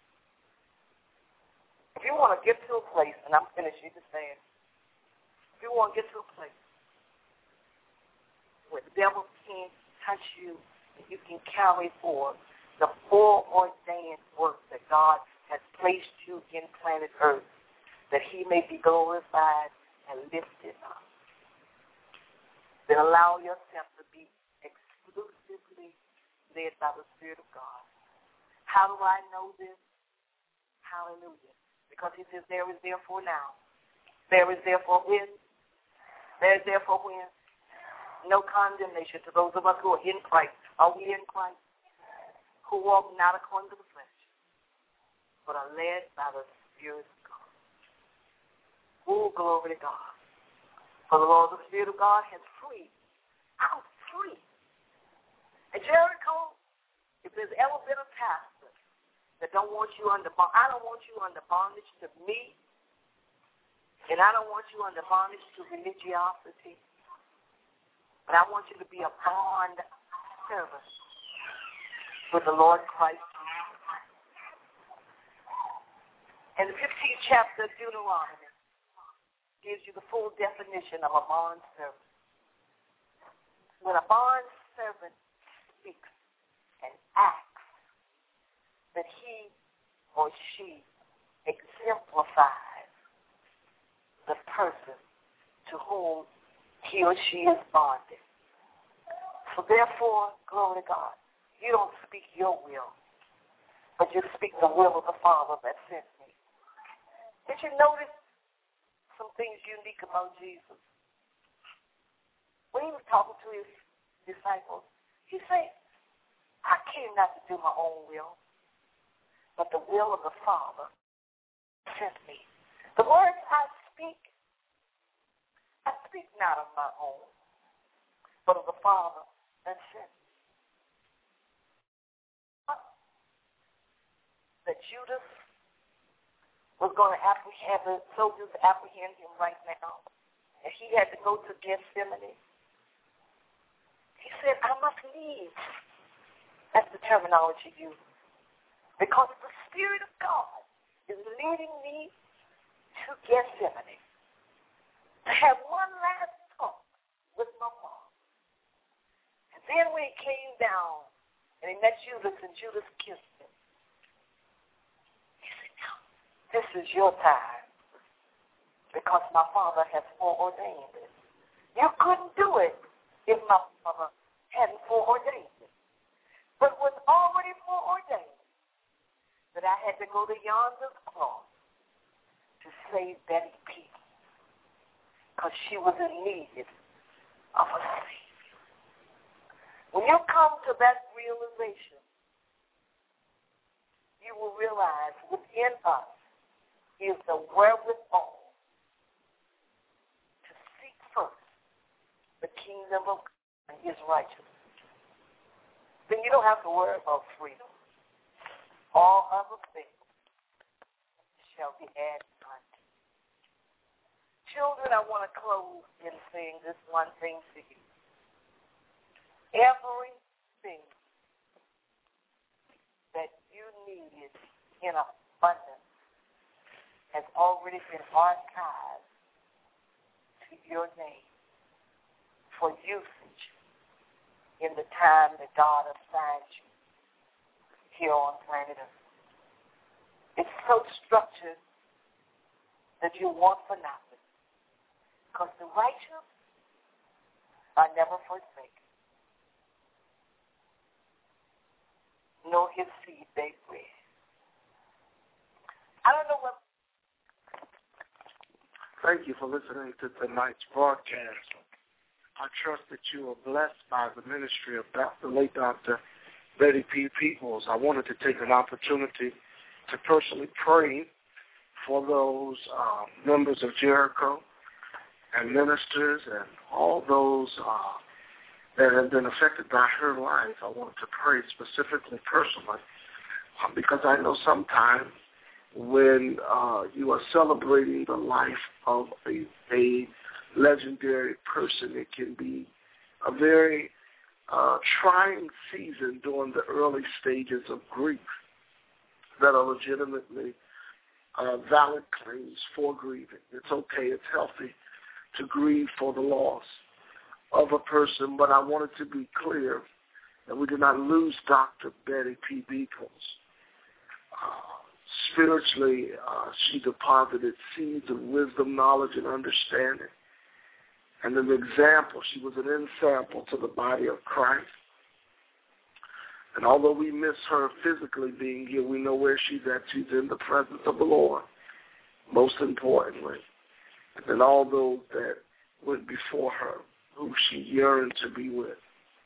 Speaker 6: If you want to get to a place, and I'm finished, you can stand. If you want to get to a place where the devil can't touch you, and you can carry forth the foreordained work that God has placed you in planet Earth, that he may be glorified and lifted up. Then allow yourself to be exclusively led by the Spirit of God. How do I know this? Hallelujah. Because he says, there is therefore now. There is therefore when. There is therefore when. No condemnation to those of us who are in Christ. Are we in Christ? Who walk not according to the flesh, but are led by the Spirit of God. Oh, glory to God. For the Lord, the Spirit of God has freed. Out free. And Jericho, if there's ever been a pastor that don't want you under bondage, I don't want you under bondage to me, and I don't want you under bondage to religiosity, but I want you to be a bond servant with the Lord Christ. And the fifteenth chapter of Deuteronomy gives you the full definition of a bond servant. When a bond servant speaks and acts, that he or she exemplifies the person to whom he or she is bonded. So therefore, glory to God, you don't speak your will, but you speak the will of the Father that sent me. Did you notice some things unique about Jesus? When he was talking to his disciples, he said, I came not to do my own will, but the will of the Father sent me. The words I speak, I speak not of my own, but of the Father that sent me. Judas was going to apprehend, the soldiers apprehend him right now, and he had to go to Gethsemane. He said, I must leave. That's the terminology used. Because the Spirit of God is leading me to Gethsemane to have one last talk with my mom. And then when he came down and he met Judas and Judas kissed him, he said, now, this is your time because my Father has foreordained it. You couldn't do it if my Father hadn't foreordained it. But it was already foreordained that I had to go to yonder cross to save Betty P. because she was in need of a Savior. When you come to that realization, you will realize within us is the wherewithal to seek first the kingdom of God and his righteousness. Then you don't have to worry about freedom. All other things shall be added unto you. Children, I want to close in saying this one thing to you. Everything that you needed in abundance has already been archived to your name for usage in the time that God assigned you here on planet Earth. It's so structured that you want for nothing, because the righteous are never forsaken, nor his seed they bread. I don't know what.
Speaker 5: Thank you for listening to tonight's broadcast. I trust that you are blessed by the ministry of Doctor late Doctor Betty P. Peoples. I wanted to take an opportunity to personally pray for those uh, members of Jericho and ministers and all those uh, that have been affected by her life. I wanted to pray specifically personally uh, because I know sometimes when uh, you are celebrating the life of a, a legendary person, it can be a very uh, trying season during the early stages of grief that are legitimately uh, valid claims for grieving. It's okay, it's healthy to grieve for the loss of a person, but I wanted to be clear that we did not lose Doctor Betty P. Peoples. Uh, spiritually, uh, she deposited seeds of wisdom, knowledge, and understanding. And an example, she was an ensample to the body of Christ. And although we miss her physically being here, we know where she's at. She's in the presence of the Lord, most importantly. And then all those that went before her, who she yearned to be with.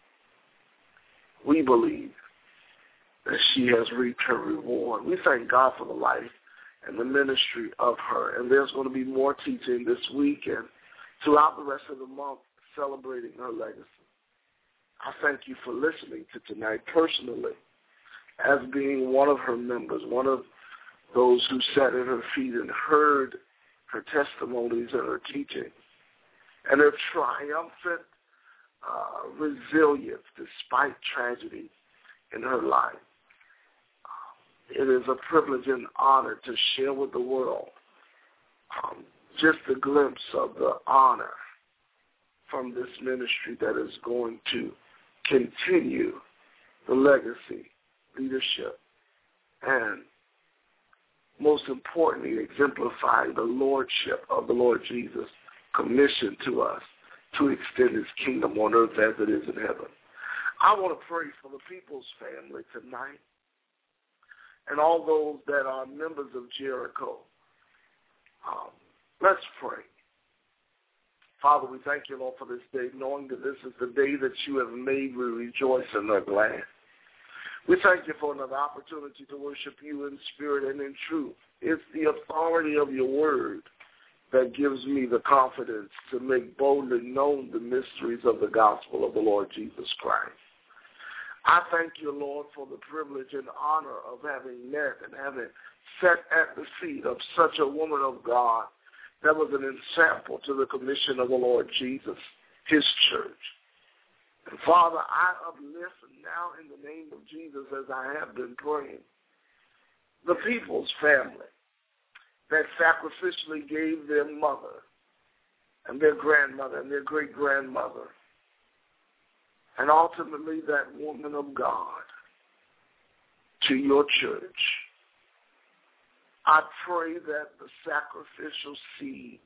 Speaker 5: We believe that she has reaped her reward. We thank God for the life and the ministry of her. And there's going to be more teaching this week and throughout the rest of the month celebrating her legacy. I thank you for listening to tonight personally as being one of her members, one of those who sat at her feet and heard her testimonies and her teaching and her triumphant uh, resilience despite tragedy in her life. Uh, it is a privilege and honor to share with the world um, just a glimpse of the honor from this ministry that is going to continue the legacy, leadership, and most importantly, exemplifying the lordship of the Lord Jesus commissioned to us to extend his kingdom on earth as it is in heaven. I want to pray for the People's family tonight and all those that are members of Jericho. Um, let's pray. Father, we thank you, Lord, for this day, knowing that this is the day that you have made. We rejoice and are glad. We thank you for another opportunity to worship you in spirit and in truth. It's the authority of your word that gives me the confidence to make boldly known the mysteries of the gospel of the Lord Jesus Christ. I thank you, Lord, for the privilege and honor of having met and having sat at the feet of such a woman of God that was an example to the commission of the Lord Jesus, his church. And Father, I uplift now in the name of Jesus, as I have been praying, the people's family that sacrificially gave their mother and their grandmother and their great-grandmother, and ultimately that woman of God, to your church. I pray that the sacrificial seeds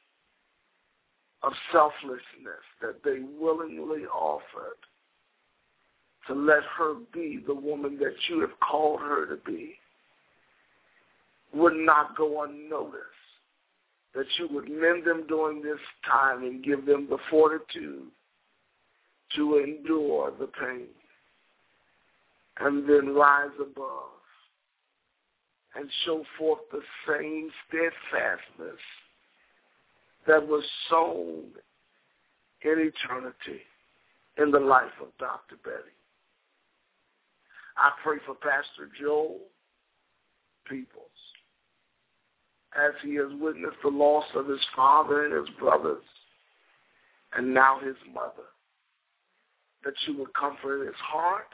Speaker 5: of selflessness that they willingly offered to let her be the woman that you have called her to be would not go unnoticed, that you would mend them during this time and give them the fortitude to endure the pain and then rise above and show forth the same steadfastness that was sown in eternity in the life of Doctor Betty. I pray for Pastor Joel Peoples as he has witnessed the loss of his father and his brothers and now his mother, that you would comfort his heart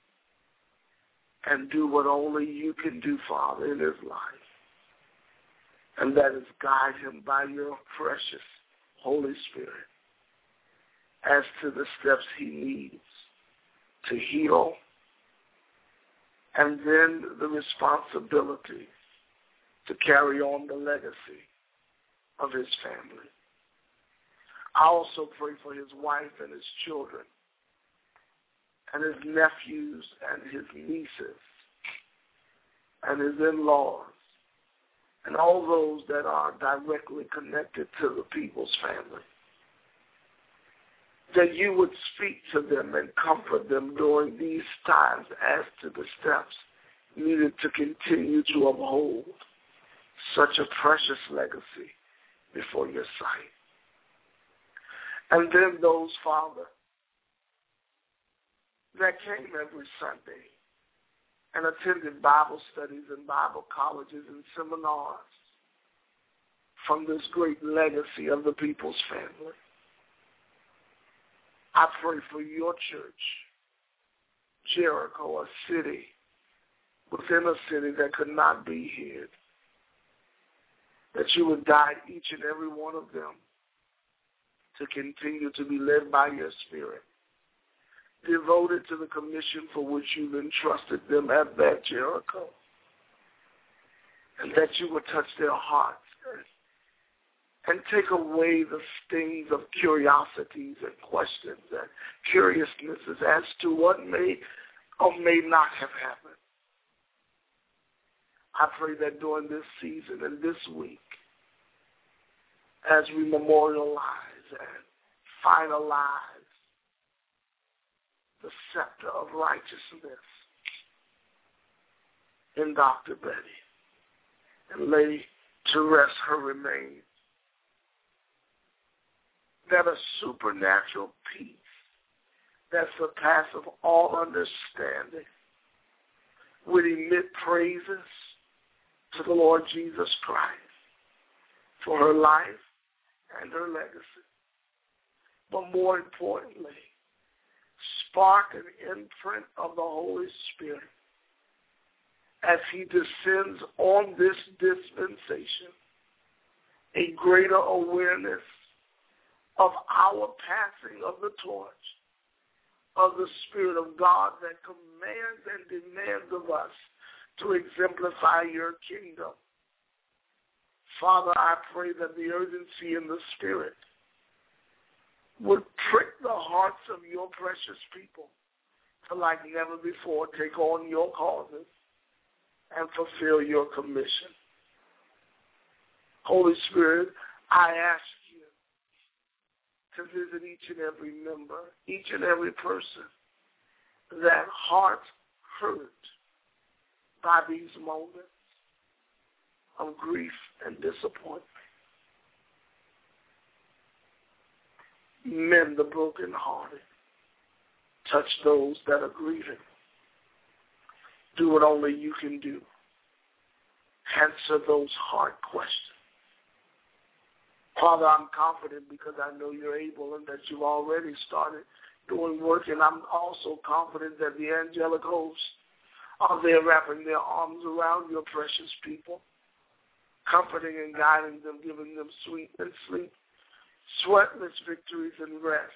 Speaker 5: and do what only you can do, Father, in his life. And that is guide him by your precious Holy Spirit as to the steps he needs to heal, and then the responsibility to carry on the legacy of his family. I also pray for his wife and his children and his nephews and his nieces and his in-laws and all those that are directly connected to the people's family, that you would speak to them and comfort them during these times as to the steps needed to continue to uphold such a precious legacy before your sight. And then those, Father, that came every Sunday and attended Bible studies and Bible colleges and seminars from this great legacy of the people's family. I pray for your church, Jericho, a city within a city that could not be hid, that you would guide each and every one of them to continue to be led by your Spirit, devoted to the commission for which you've entrusted them at that Jericho, and that you would touch their hearts and take away the stings of curiosities and questions and curiousnesses as to what may or may not have happened. I pray that during this season and this week, as we memorialize and finalize the scepter of righteousness in Doctor Betty and lay to rest her remains, that a supernatural peace that surpasses all understanding would emit praises to the Lord Jesus Christ for her life and her legacy. But more importantly, spark an imprint of the Holy Spirit as he descends on this dispensation, a greater awareness of our passing of the torch of the Spirit of God that commands and demands of us to exemplify your kingdom. Father, I pray that the urgency in the Spirit would prick the hearts of your precious people to, like never before, take on your causes and fulfill your commission. Holy Spirit, I ask you to visit each and every member, each and every person, that heart hurt by these moments of grief and disappointment. Mend the brokenhearted Touch those that are grieving. Do what only you can do. Answer those hard questions. Father, I'm confident because I know you're able and that you've already started doing work, and I'm also confident that the angelic hosts are there wrapping their arms around your precious people, comforting and guiding them, giving them sweet and sleep, sweatless victories and rest.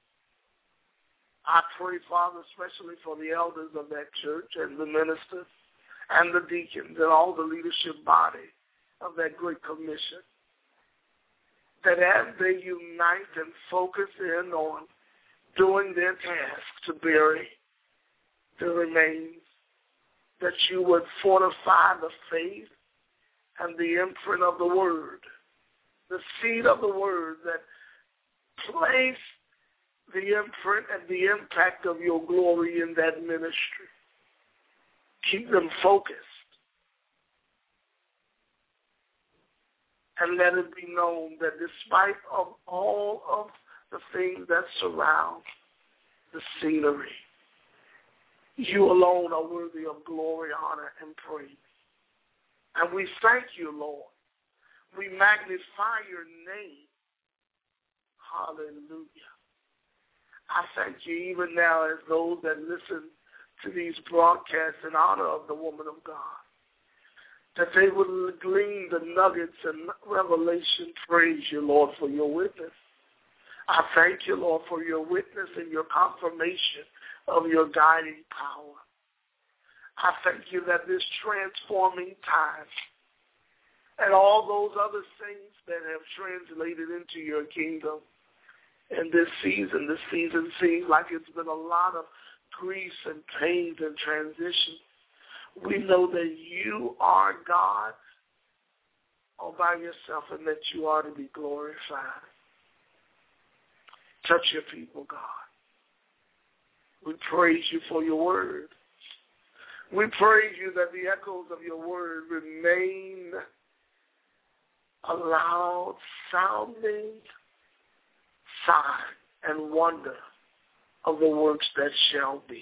Speaker 5: I pray, Father, especially for the elders of that church and the ministers and the deacons and all the leadership body of that great commission, that as they unite and focus in on doing their task to bury the remains, that you would fortify the faith and the imprint of the word, the seed of the word that place the imprint and the impact of your glory in that ministry. Keep them focused. And let it be known that despite of all of the things that surround the scenery, you alone are worthy of glory, honor, and praise. And we thank you, Lord. We magnify your name. Hallelujah. I thank you even now as those that listen to these broadcasts in honor of the woman of God, that they would glean the nuggets and revelation. Praise you, Lord, for your witness. I thank you, Lord, for your witness and your confirmation of your guiding power. I thank you that this transforming time and all those other things that have translated into your kingdom in this season, this season seems like it's been a lot of grief and pain and transition. We know that you are God all by yourself and that you are to be glorified. Touch your people, God. We praise you for your word. We praise you that the echoes of your word remain a loud sounding sign and wonder of the works that shall be.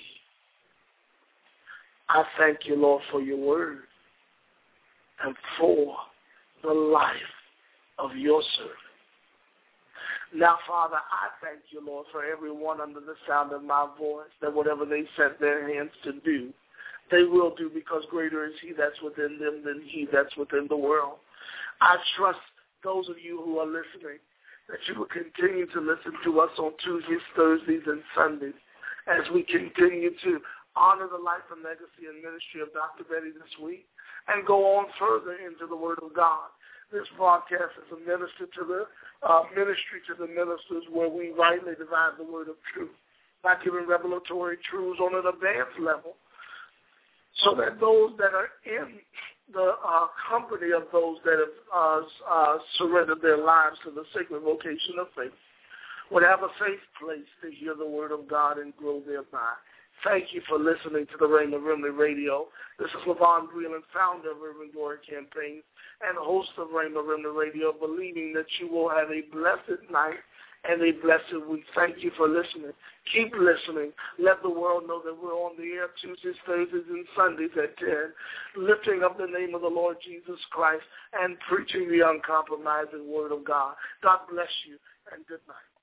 Speaker 5: I thank you, Lord, for your word and for the life of your servant. Now, Father, I thank you, Lord, for everyone under the sound of my voice, that whatever they set their hands to do, they will do, because greater is he that's within them than he that's within the world. I trust those of you who are listening that you will continue to listen to us on Tuesdays, Thursdays, and Sundays as we continue to honor the life and legacy and ministry of Doctor Betty this week and go on further into the Word of God. This broadcast is a minister to the uh, ministry to the ministers, where we rightly divide the word of truth by giving revelatory truths on an advanced level, so that those that are in the uh, company of those that have uh, uh, surrendered their lives to the sacred vocation of faith would have a safe place to hear the word of God and grow thereby. Thank you for listening to the Rhema Remnant Radio. This is LaVon Breland, founder of Urban Glory Campaigns and host of Rhema Remnant Radio, believing that you will have a blessed night and a blessed week. Thank you for listening. Keep listening. Let the world know that we're on the air Tuesdays, Thursdays, and Sundays at ten, lifting up the name of the Lord Jesus Christ and preaching the uncompromising word of God. God bless you, and good night.